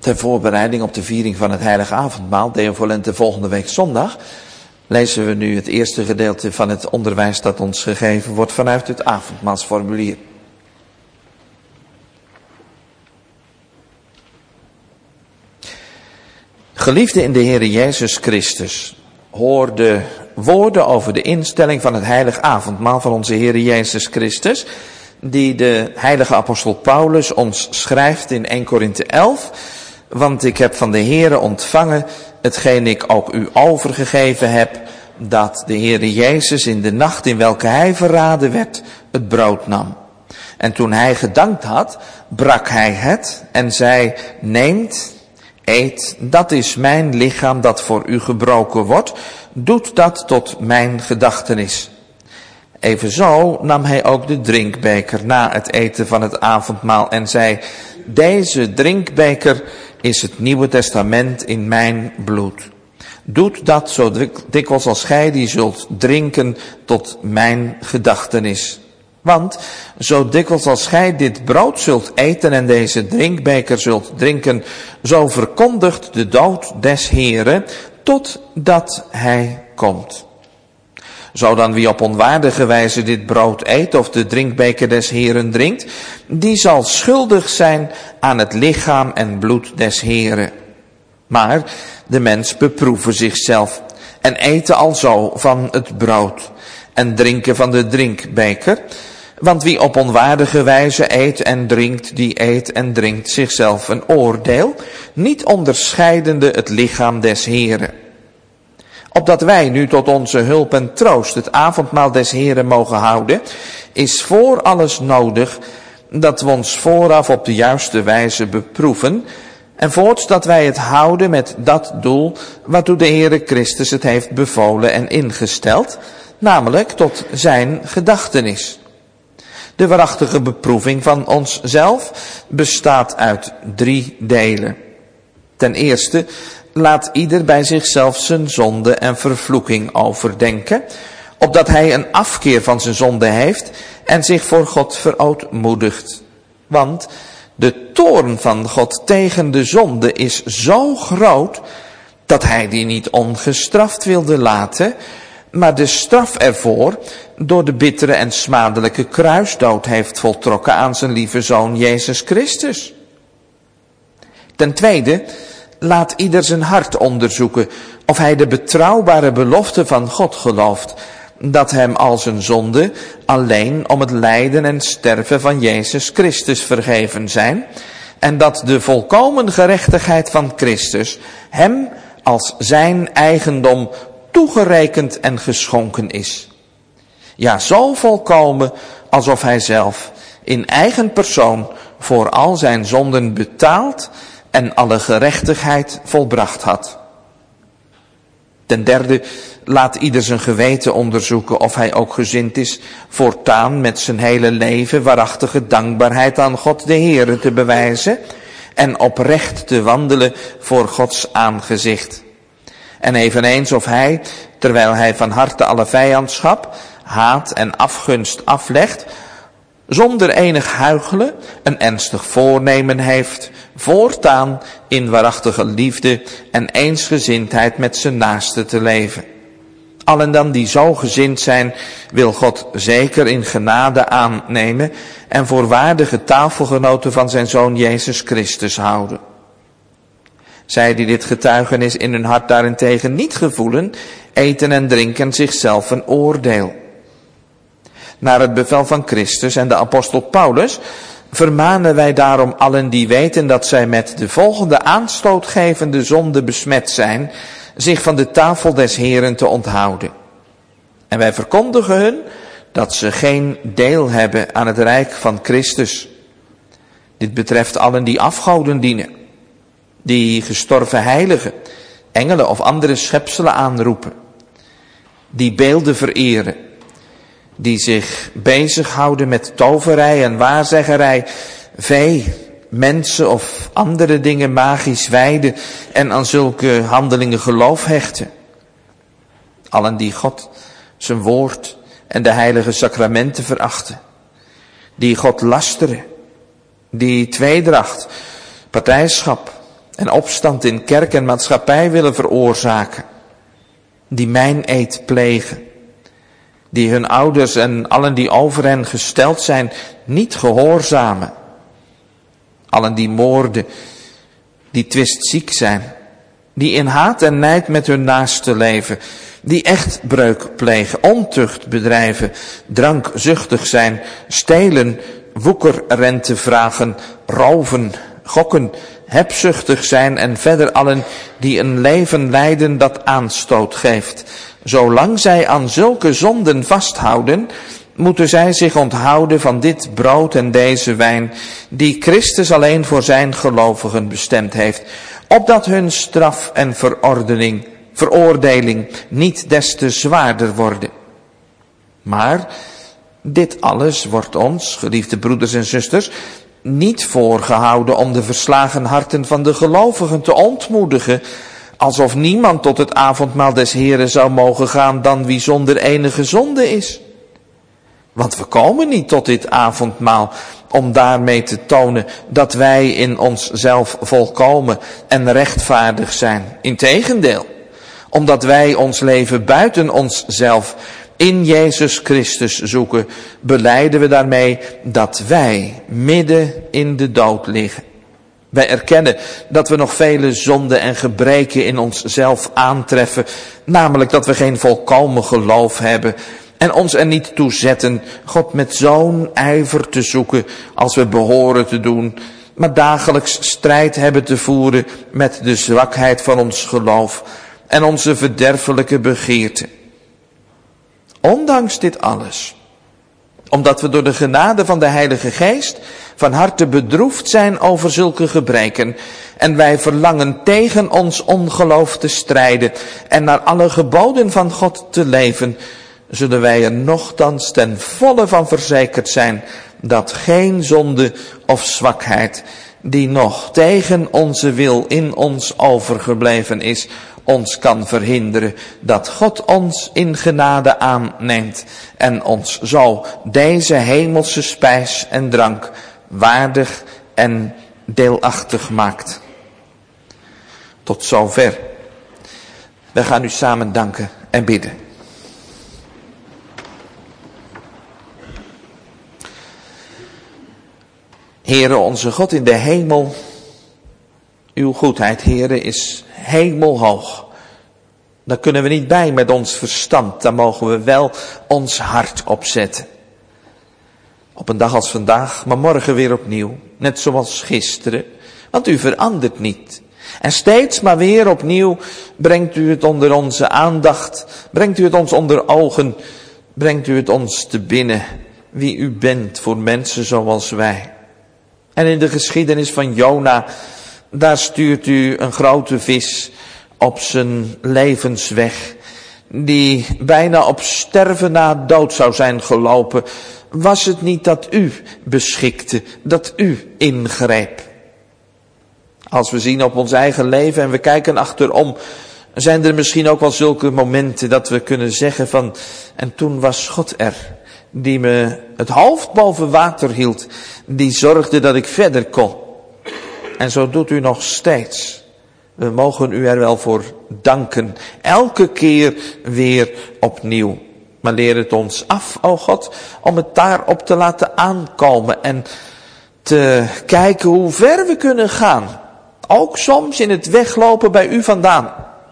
Ter voorbereiding op de viering van het Heilige Avondmaal, Deo Volente volgende week zondag, lezen we nu het eerste gedeelte van het onderwijs dat ons gegeven wordt vanuit het avondmaalsformulier. Geliefden in de Heere Jezus Christus, hoor de woorden over de instelling van het Heilige Avondmaal van onze Heere Jezus Christus, die de heilige apostel Paulus ons schrijft in 1 Korinthe 11, want ik heb van de Heere ontvangen hetgeen ik ook u overgegeven heb, dat de Heere Jezus in de nacht in welke hij verraden werd, het brood nam. En toen hij gedankt had, brak hij het en zei, neemt, eet, dat is mijn lichaam dat voor u gebroken wordt, doet dat tot mijn gedachtenis. Evenzo nam hij ook de drinkbeker na het eten van het avondmaal en zei, deze drinkbeker is het Nieuwe Testament in mijn bloed. Doet dat zo dikwijls als gij die zult drinken tot mijn gedachtenis. Want zo dikwijls als gij dit brood zult eten en deze drinkbeker zult drinken, zo verkondigt de dood des Heeren totdat hij komt. Zo dan wie op onwaardige wijze dit brood eet of de drinkbeker des Heeren drinkt, die zal schuldig zijn aan het lichaam en bloed des Heeren. Maar de mens beproeven zichzelf en eten alzo van het brood en drinken van de drinkbeker. Want wie op onwaardige wijze eet en drinkt, die eet en drinkt zichzelf een oordeel, niet onderscheidende het lichaam des Heeren. Opdat wij nu tot onze hulp en troost het avondmaal des Heeren mogen houden, is voor alles nodig dat we ons vooraf op de juiste wijze beproeven, en voorts dat wij het houden met dat doel waartoe de Heere Christus het heeft bevolen en ingesteld, namelijk tot zijn gedachtenis. De waarachtige beproeving van onszelf bestaat uit 3 delen. Ten eerste, laat ieder bij zichzelf zijn zonde en vervloeking overdenken, opdat hij een afkeer van zijn zonde heeft en zich voor God verootmoedigt. Want de toorn van God tegen de zonde is zo groot, dat hij die niet ongestraft wilde laten, maar de straf ervoor door de bittere en smadelijke kruisdood heeft voltrokken aan zijn lieve Zoon Jezus Christus. Ten tweede, laat ieder zijn hart onderzoeken of hij de betrouwbare belofte van God gelooft, dat hem al zijn zonde alleen om het lijden en sterven van Jezus Christus vergeven zijn, en dat de volkomen gerechtigheid van Christus hem als zijn eigendom toegerekend en geschonken is. Ja, zo volkomen alsof hij zelf in eigen persoon voor al zijn zonden betaald en alle gerechtigheid volbracht had. Ten derde, laat ieder zijn geweten onderzoeken of hij ook gezind is voortaan met zijn hele leven waarachtige dankbaarheid aan God de Heere te bewijzen en oprecht te wandelen voor Gods aangezicht. En eveneens of hij, terwijl hij van harte alle vijandschap, haat en afgunst aflegt, zonder enig huichelen een ernstig voornemen heeft, voortaan in waarachtige liefde en eensgezindheid met zijn naaste te leven. Allen dan die zo gezind zijn, wil God zeker in genade aannemen en voor waardige tafelgenoten van zijn Zoon Jezus Christus houden. Zij die dit getuigenis in hun hart daarentegen niet gevoelen, eten en drinken zichzelf een oordeel. Naar het bevel van Christus en de apostel Paulus vermanen wij daarom allen die weten dat zij met de volgende aanstootgevende zonde besmet zijn, zich van de tafel des Heeren te onthouden. En wij verkondigen hun dat ze geen deel hebben aan het rijk van Christus. Dit betreft allen die afgoden dienen, die gestorven heiligen, engelen of andere schepselen aanroepen, die beelden vereren, die zich bezighouden met toverij en waarzeggerij, vee, mensen of andere dingen magisch wijden en aan zulke handelingen geloof hechten. Allen die God, zijn woord en de heilige sacramenten verachten, die God lasteren, die tweedracht, partijschap en opstand in kerk en maatschappij willen veroorzaken. Die mijneed plegen. Die hun ouders en allen die over hen gesteld zijn niet gehoorzamen. Allen die moorden, die twistziek zijn. Die in haat en nijd met hun naasten leven. Die echtbreuk plegen, ontucht bedrijven, drankzuchtig zijn, stelen, woekerrente vragen, roven, gokken, hebzuchtig zijn en verder allen die een leven leiden dat aanstoot geeft. Zolang zij aan zulke zonden vasthouden, moeten zij zich onthouden van dit brood en deze wijn, die Christus alleen voor zijn gelovigen bestemd heeft, opdat hun straf en veroordeling niet des te zwaarder worden. Maar dit alles wordt ons, geliefde broeders en zusters, niet voorgehouden om de verslagen harten van de gelovigen te ontmoedigen, alsof niemand tot het avondmaal des Heren zou mogen gaan dan wie zonder enige zonde is. Want we komen niet tot dit avondmaal om daarmee te tonen dat wij in onszelf volkomen en rechtvaardig zijn. Integendeel, omdat wij ons leven buiten onszelf in Jezus Christus zoeken, belijden we daarmee dat wij midden in de dood liggen. Wij erkennen dat we nog vele zonden en gebreken in onszelf aantreffen, namelijk dat we geen volkomen geloof hebben en ons er niet toe zetten God met zo'n ijver te zoeken als we behoren te doen, maar dagelijks strijd hebben te voeren met de zwakheid van ons geloof en onze verderfelijke begeerten. Ondanks dit alles, omdat we door de genade van de Heilige Geest van harte bedroefd zijn over zulke gebreken en wij verlangen tegen ons ongeloof te strijden en naar alle geboden van God te leven, zullen wij er nochtans ten volle van verzekerd zijn dat geen zonde of zwakheid die nog tegen onze wil in ons overgebleven is, ons kan verhinderen dat God ons in genade aanneemt en ons zo deze hemelse spijs en drank waardig en deelachtig maakt. Tot zover. We gaan u samen danken en bidden. Heere onze God in de hemel, uw goedheid, Heere, is hemelhoog. Daar kunnen we niet bij met ons verstand, daar mogen we wel ons hart op zetten. Op een dag als vandaag, maar morgen weer opnieuw, net zoals gisteren, want u verandert niet. En steeds maar weer opnieuw brengt u het onder onze aandacht, brengt u het ons onder ogen, brengt u het ons te binnen, wie u bent voor mensen zoals wij. En in de geschiedenis van Jona, daar stuurt u een grote vis op zijn levensweg, die bijna op sterven na dood zou zijn gelopen. Was het niet dat u beschikte, dat u ingreep? Als we zien op ons eigen leven en we kijken achterom, zijn er misschien ook wel zulke momenten dat we kunnen zeggen van, en toen was God er, die me het hoofd boven water hield, die zorgde dat ik verder kon. En zo doet u nog steeds. We mogen u er wel voor danken, elke keer weer opnieuw. Maar leer het ons af, o God, om het daarop te laten aankomen en te kijken hoe ver we kunnen gaan. Ook soms in het weglopen bij u vandaan.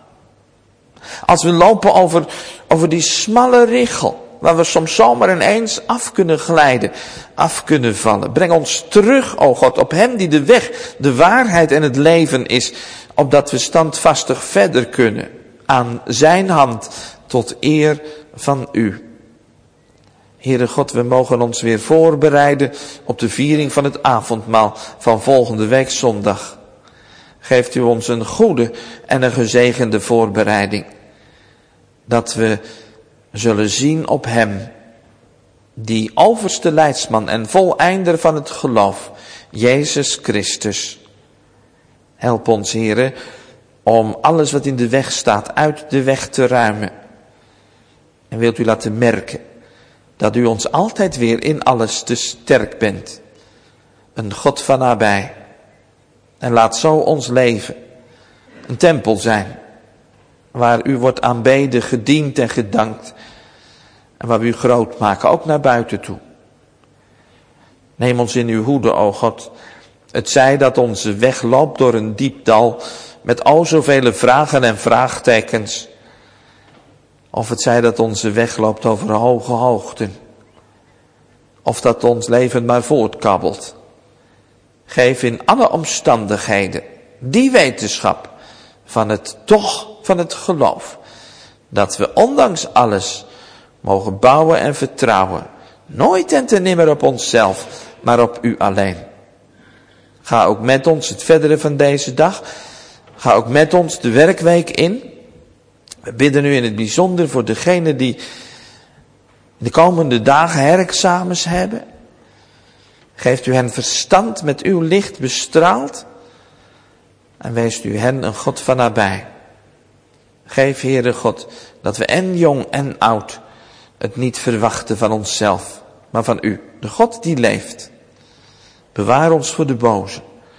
Als we lopen over die smalle richel, waar we soms zomaar ineens af kunnen glijden, af kunnen vallen. Breng ons terug, o God, op hem die de weg, de waarheid en het leven is, opdat we standvastig verder kunnen, aan zijn hand, tot eer van u. Heere God, we mogen ons weer voorbereiden op de viering van het avondmaal van volgende week zondag. Geeft u ons een goede en een gezegende voorbereiding, dat we zullen zien op hem, die overste leidsman en voleinder van het geloof, Jezus Christus. Help ons, Heere, om alles wat in de weg staat uit de weg te ruimen. En wilt u laten merken dat u ons altijd weer in alles te sterk bent. Een God van nabij, En laat zo ons leven een tempel zijn, waar u wordt aanbeden, gediend en gedankt. En waar we u groot maken, ook naar buiten toe. Neem ons in uw hoede, o God. Het zij dat onze weg loopt door een diep dal, met o zoveel vragen en vraagtekens. Of het zij dat onze weg loopt over hoge hoogten. Of dat ons leven maar voortkabbelt. Geef in alle omstandigheden die wetenschap van het toch van het geloof. Dat we ondanks alles mogen bouwen en vertrouwen. Nooit en te nimmer op onszelf, maar op u alleen. Ga ook met ons het verdere van deze dag. Ga ook met ons de werkweek in. We bidden nu in het bijzonder voor degenen die de komende dagen herexamens hebben. Geeft u hen verstand met uw licht bestraald. En weest u hen een God van nabij. Geef, Heere God, dat we en jong en oud het niet verwachten van onszelf, maar van u, de God die leeft. Bewaar ons voor de boze,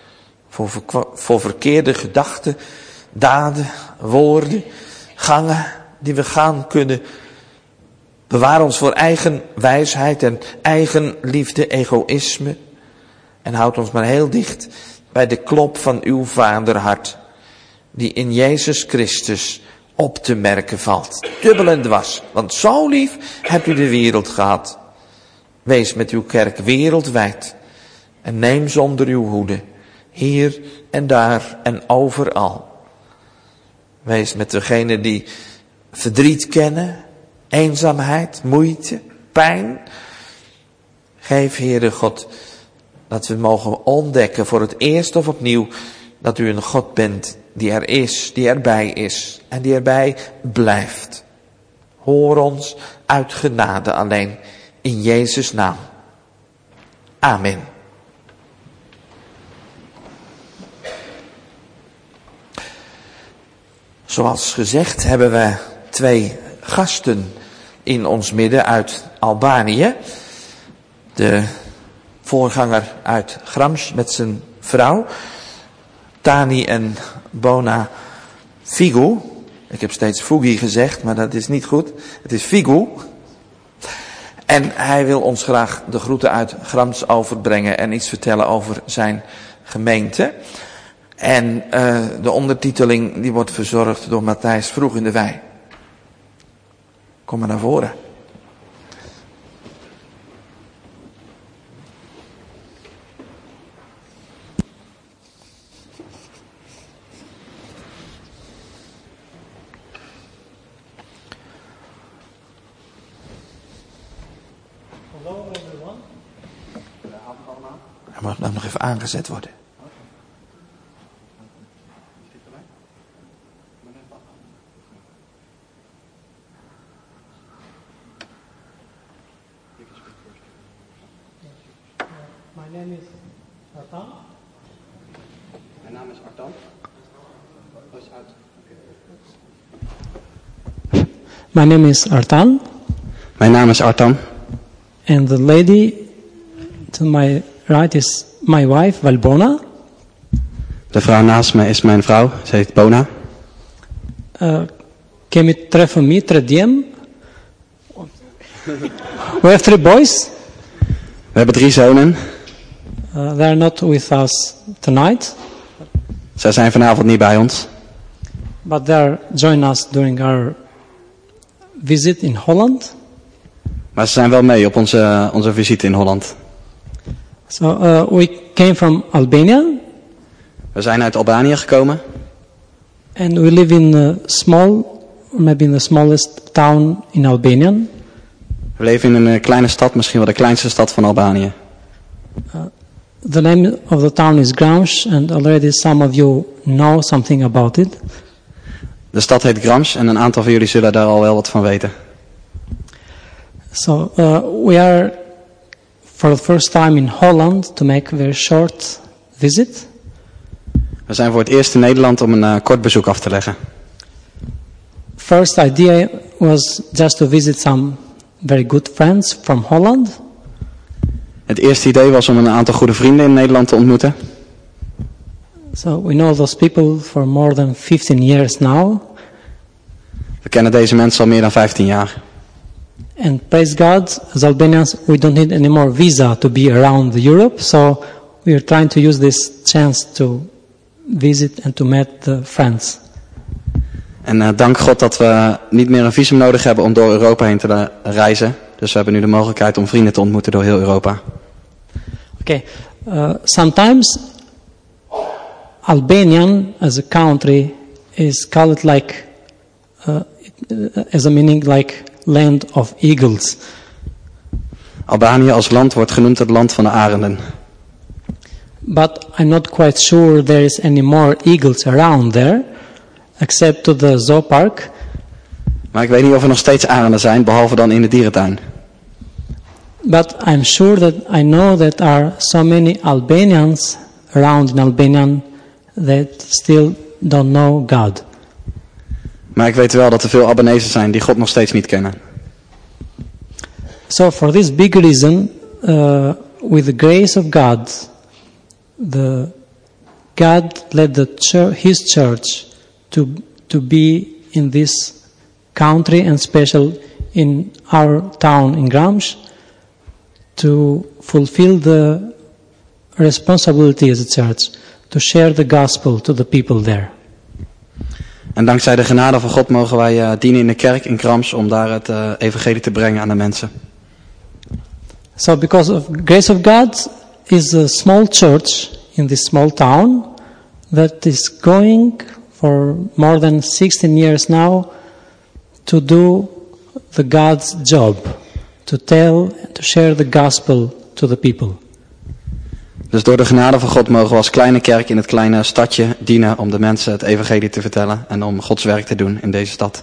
voor verkeerde gedachten, daden, woorden, gangen die we gaan kunnen. Bewaar ons voor eigen wijsheid en eigen liefde, egoïsme. En houd ons maar heel dicht bij de klop van uw vaderhart, die in Jezus Christus op te merken valt. Dubbel en dwars, want zo lief hebt u de wereld gehad. Wees met uw kerk wereldwijd en neem ze onder uw hoede, hier en daar en overal. Wees met degenen die verdriet kennen, eenzaamheid, moeite, pijn. Geef, Heere God, dat we mogen ontdekken voor het eerst of opnieuw dat u een God bent die er is, die erbij is en die erbij blijft. Hoor ons uit genade alleen, in Jezus' naam. Amen. Zoals gezegd hebben we 2 gasten in ons midden uit Albanië. De voorganger uit Grams met zijn vrouw, Tani en Bona Figu. Ik heb steeds Fugi gezegd, maar dat is niet goed. Het is Figu. En hij wil ons graag de groeten uit Grams overbrengen en iets vertellen over zijn gemeente. En de ondertiteling die wordt verzorgd door Matthijs Vroeg in de Wei. Kom maar naar voren. Hallo everyone. Hij mag nou nog even aangezet worden. My name is Artan. Mijn naam is Artan. Dat is uit. My name is Artan. Mijn naam is Artan. And the lady to my right is my wife, Valbona. De vrouw naast me is mijn vrouw. Ze heet Bona. Kemi 3 fëmijë, 3 djem. We have 3 boys. We hebben 3 zonen. They are not with us tonight, Zij zijn vanavond niet bij ons. but they are joining us during our visit in Holland. Maar ze zijn wel mee op onze visite in Holland. So we came from Albania, We zijn uit Albanië gekomen. and we live in a small, maybe in the smallest town in Albania. We leven in een kleine stad, misschien wel de kleinste stad van Albanië. The name of the town is Grams, and already some of you know something about it. De stad heet Grams en een aantal van jullie zullen daar al wel wat van weten. So we are for the first time in Holland to make a very short visit. We zijn voor het eerst in Nederland om een kort bezoek af te leggen. First idea was just to visit some very good friends from Holland. Het eerste idee was om een aantal goede vrienden in Nederland te ontmoeten. So we know those people for more than 15 years now. We kennen deze mensen al meer dan 15 jaar. And praise God, as Albanians, we don't need any more visa to be around Europe. So we are trying to use this chance to visit and to meet the friends. En dank God dat we niet meer een visum nodig hebben om door Europa heen te reizen. Dus we hebben nu de mogelijkheid om vrienden te ontmoeten door heel Europa. Okay, sometimes Albanian as a country is called like, as a meaning like land of eagles. Albanië als land wordt genoemd het land van de arenden. But I'm not quite sure there is any more eagles around there, except to the zoo park. Maar ik weet niet of er nog steeds arenden zijn, behalve dan in de dierentuin. But I'm sure that I know that there are so many Albanians around in Albania that still don't know God. Maar ik weet wel dat er veel Albanezen zijn die God nog steeds niet kennen. So for this big reason, with the grace of God, God led His church to be in this country and special in our town in Grams to fulfill the responsibility as a church to share the gospel to the people there. En dankzij de genade van God mogen wij dienen in de kerk in Grams om daar het evangelie te brengen aan de mensen. So because of grace of God is a small church in this small town that is going for more than 16 years now to do the God's job, to tell and to share the gospel to the people. Dus door de genade van God mogen we als kleine kerk in het kleine stadje dienen om de mensen het evangelie te vertellen en om Gods werk te doen in deze stad.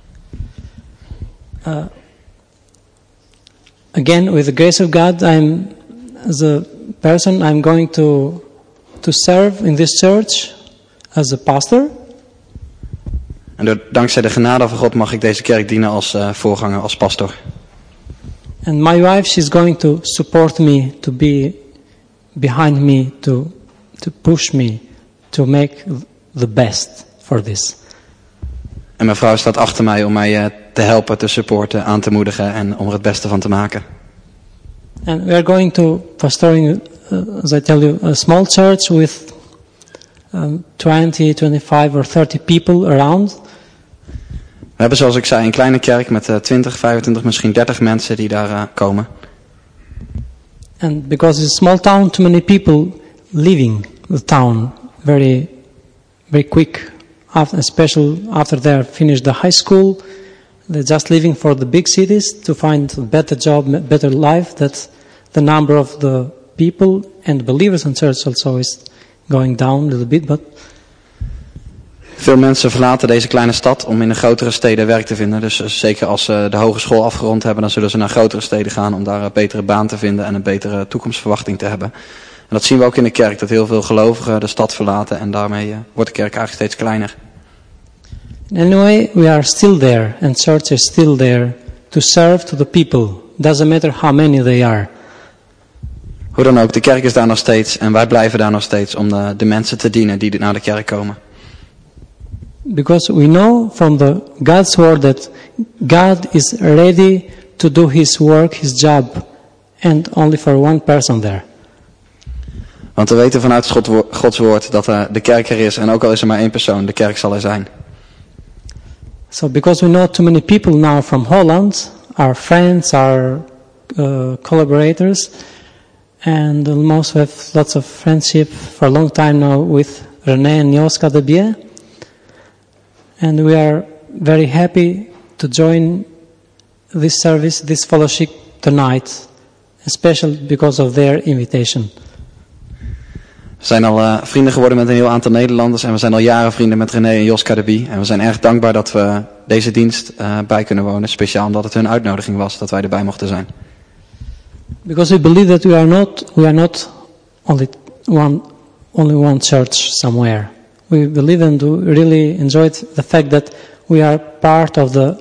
Again, with the grace of God, as a person, I'm going to serve in this church as a pastor. En dankzij de genade van God mag ik deze kerk dienen als voorganger, als pastor. And my wife, she's going to support me, to be behind me, to push me, to make the best for this. En mijn vrouw staat achter mij om mij te helpen, te supporten, aan te moedigen en om er het beste van te maken. And we are going to pastoring, as I tell you, a small church with 20, 25 or 30 people around. We hebben, zoals ik zei, een kleine kerk met 20, 25, misschien 30 mensen die daar komen. And because it's a small town, too many people leaving the town very, very quick. Especially after they finished the high school, they're just leaving for the big cities to find a better job, better life. That the number of the people and believers in church also is going down a little bit. But veel mensen verlaten deze kleine stad om in de grotere steden werk te vinden. Dus zeker als ze de hogeschool afgerond hebben, dan zullen ze naar grotere steden gaan om daar een betere baan te vinden en een betere toekomstverwachting te hebben. En dat zien we ook in de kerk, dat heel veel gelovigen de stad verlaten en daarmee wordt de kerk eigenlijk steeds kleiner. Anyway, we are still there and church is still there to serve to the people. Doesn't matter how many they are. Hoe dan ook, de kerk is daar nog steeds en wij blijven daar nog steeds om de mensen te dienen die naar de kerk komen. Because we know from the God's word that God is ready to do His work, His job, and only for one person there. Want we weten vanuit Gods woord dat de kerk er is en ook al is er maar één persoon, de kerk zal er zijn. So because we know too many people now from Holland, our friends, our collaborators, and almost we have lots of friendship for a long time now with René and Joska de Bie. And we are very happy to join this service, this fellowship tonight, especially because of their invitation. We zijn al vrienden geworden met een heel aantal Nederlanders en we zijn al jaren vrienden met René en Joska de Bie. En we zijn erg dankbaar dat we deze dienst bij kunnen wonen, speciaal omdat het hun uitnodiging was dat wij erbij mochten zijn. Because we believe that we are not only one church somewhere. We believe and we really enjoyed the fact that we are part of the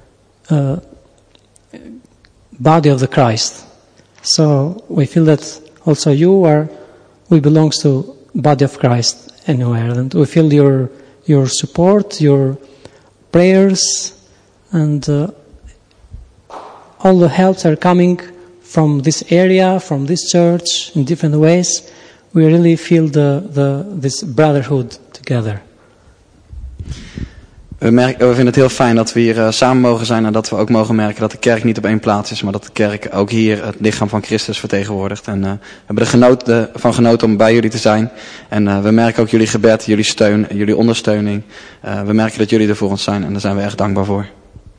body of the Christ. So we feel that also we belong to body of Christ anywhere. And we feel your support, your prayers, and all the helps are coming from this area, from this church, in different ways. We really feel this brotherhood together. We vinden het heel fijn dat we hier samen mogen zijn en dat we ook mogen merken dat de kerk niet op één plaats is, maar dat de kerk ook hier het lichaam van Christus vertegenwoordigt. En we hebben ervan genoten om bij jullie te zijn. En we merken ook jullie gebed, jullie steun, jullie ondersteuning. We merken dat jullie er voor ons zijn en daar zijn we echt dankbaar voor.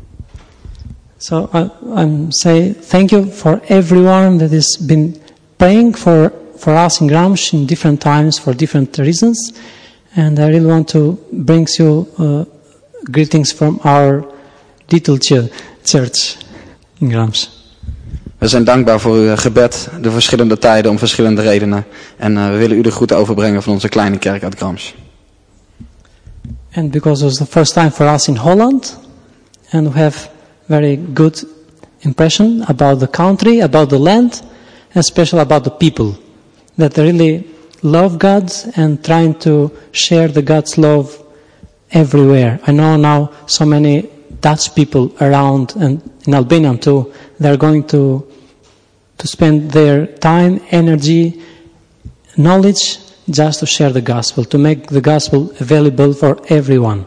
So I'm say thank you for everyone that has been praying for us in Gramsci in different times for different reasons. And I really want to bring you greetings from our little church in Gramsci. We zijn dankbaar voor uw gebed, de verschillende tijden om verschillende redenen. En we willen u de groeten overbrengen van onze kleine kerk uit Gramsci. And because it was the first time for us in Holland, and we have very good impression about the country, about the land, and especially about the people that really love God and trying to share the God's love everywhere. I know now so many Dutch people around and in Albania too. They're going to spend their time, energy, knowledge just to share the gospel, to make the gospel available for everyone.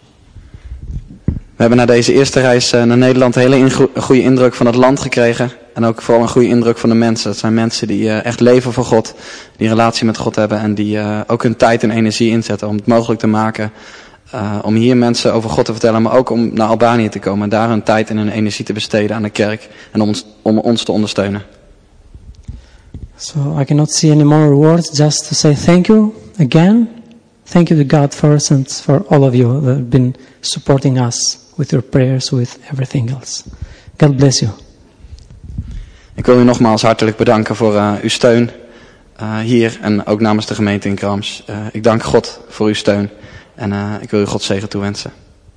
We hebben na deze eerste reis naar Nederland een hele goede indruk van het land gekregen. En ook vooral een goede indruk van de mensen. Het zijn mensen die echt leven voor God, die een relatie met God hebben en die ook hun tijd en energie inzetten om het mogelijk te maken om hier mensen over God te vertellen, maar ook om naar Albanië te komen en daar hun tijd en hun energie te besteden aan de kerk en om ons te ondersteunen. So I cannot see any more words, just to say thank you again. Thank you to God first and for all of you that have been supporting us with your prayers, with everything else. God bless you. Ik wil u nogmaals hartelijk bedanken voor uw steun hier en ook namens de gemeente in Gramsci. Ik dank God voor uw steun en ik wil u God zegen toewensen.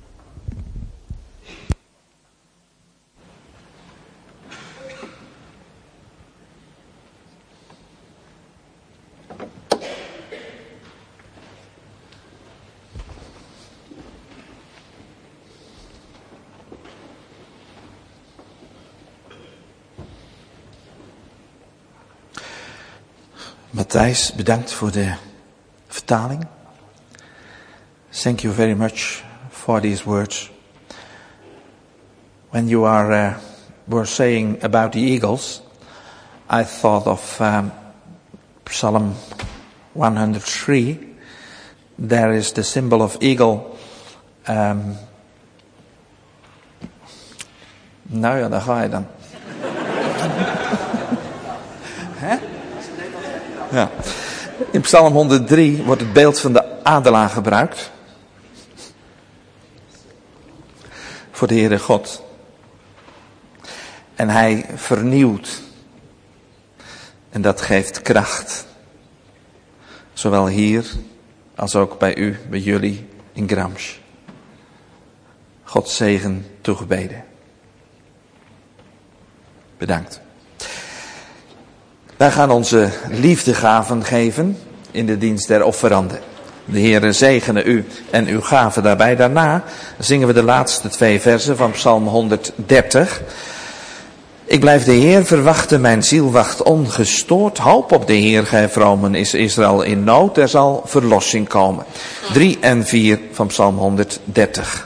Matthijs, bedankt voor de vertaling. Thank you very much for these words. When you were saying about the eagles, I thought of Psalm 103. There is the symbol of eagle. Nou ja, daar ga je dan. Hè? Ja. In Psalm 103 wordt het beeld van de adelaar gebruikt. Voor de Heere God. En hij vernieuwt. En dat geeft kracht. Zowel hier als ook bij u, bij jullie in Gramsci. Gods zegen toegebeden. Bedankt. Wij gaan onze liefdegaven geven in de dienst der offeranden. De Heere zegene u en uw gaven daarbij. Daarna zingen we de laatste 2 versen van Psalm 130. Ik blijf de Heer verwachten, mijn ziel wacht ongestoord. Hoop op de Heer, gij vromen, is Israël in nood. Er zal verlossing komen. 3 en 4 van Psalm 130.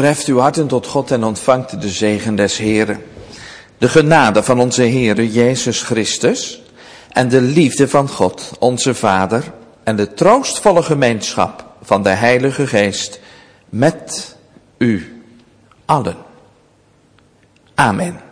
Verheft uw harten tot God en ontvangt de zegen des Heeren. De genade van onze Heere Jezus Christus en de liefde van God, onze Vader, en de troostvolle gemeenschap van de Heilige Geest met u allen. Amen.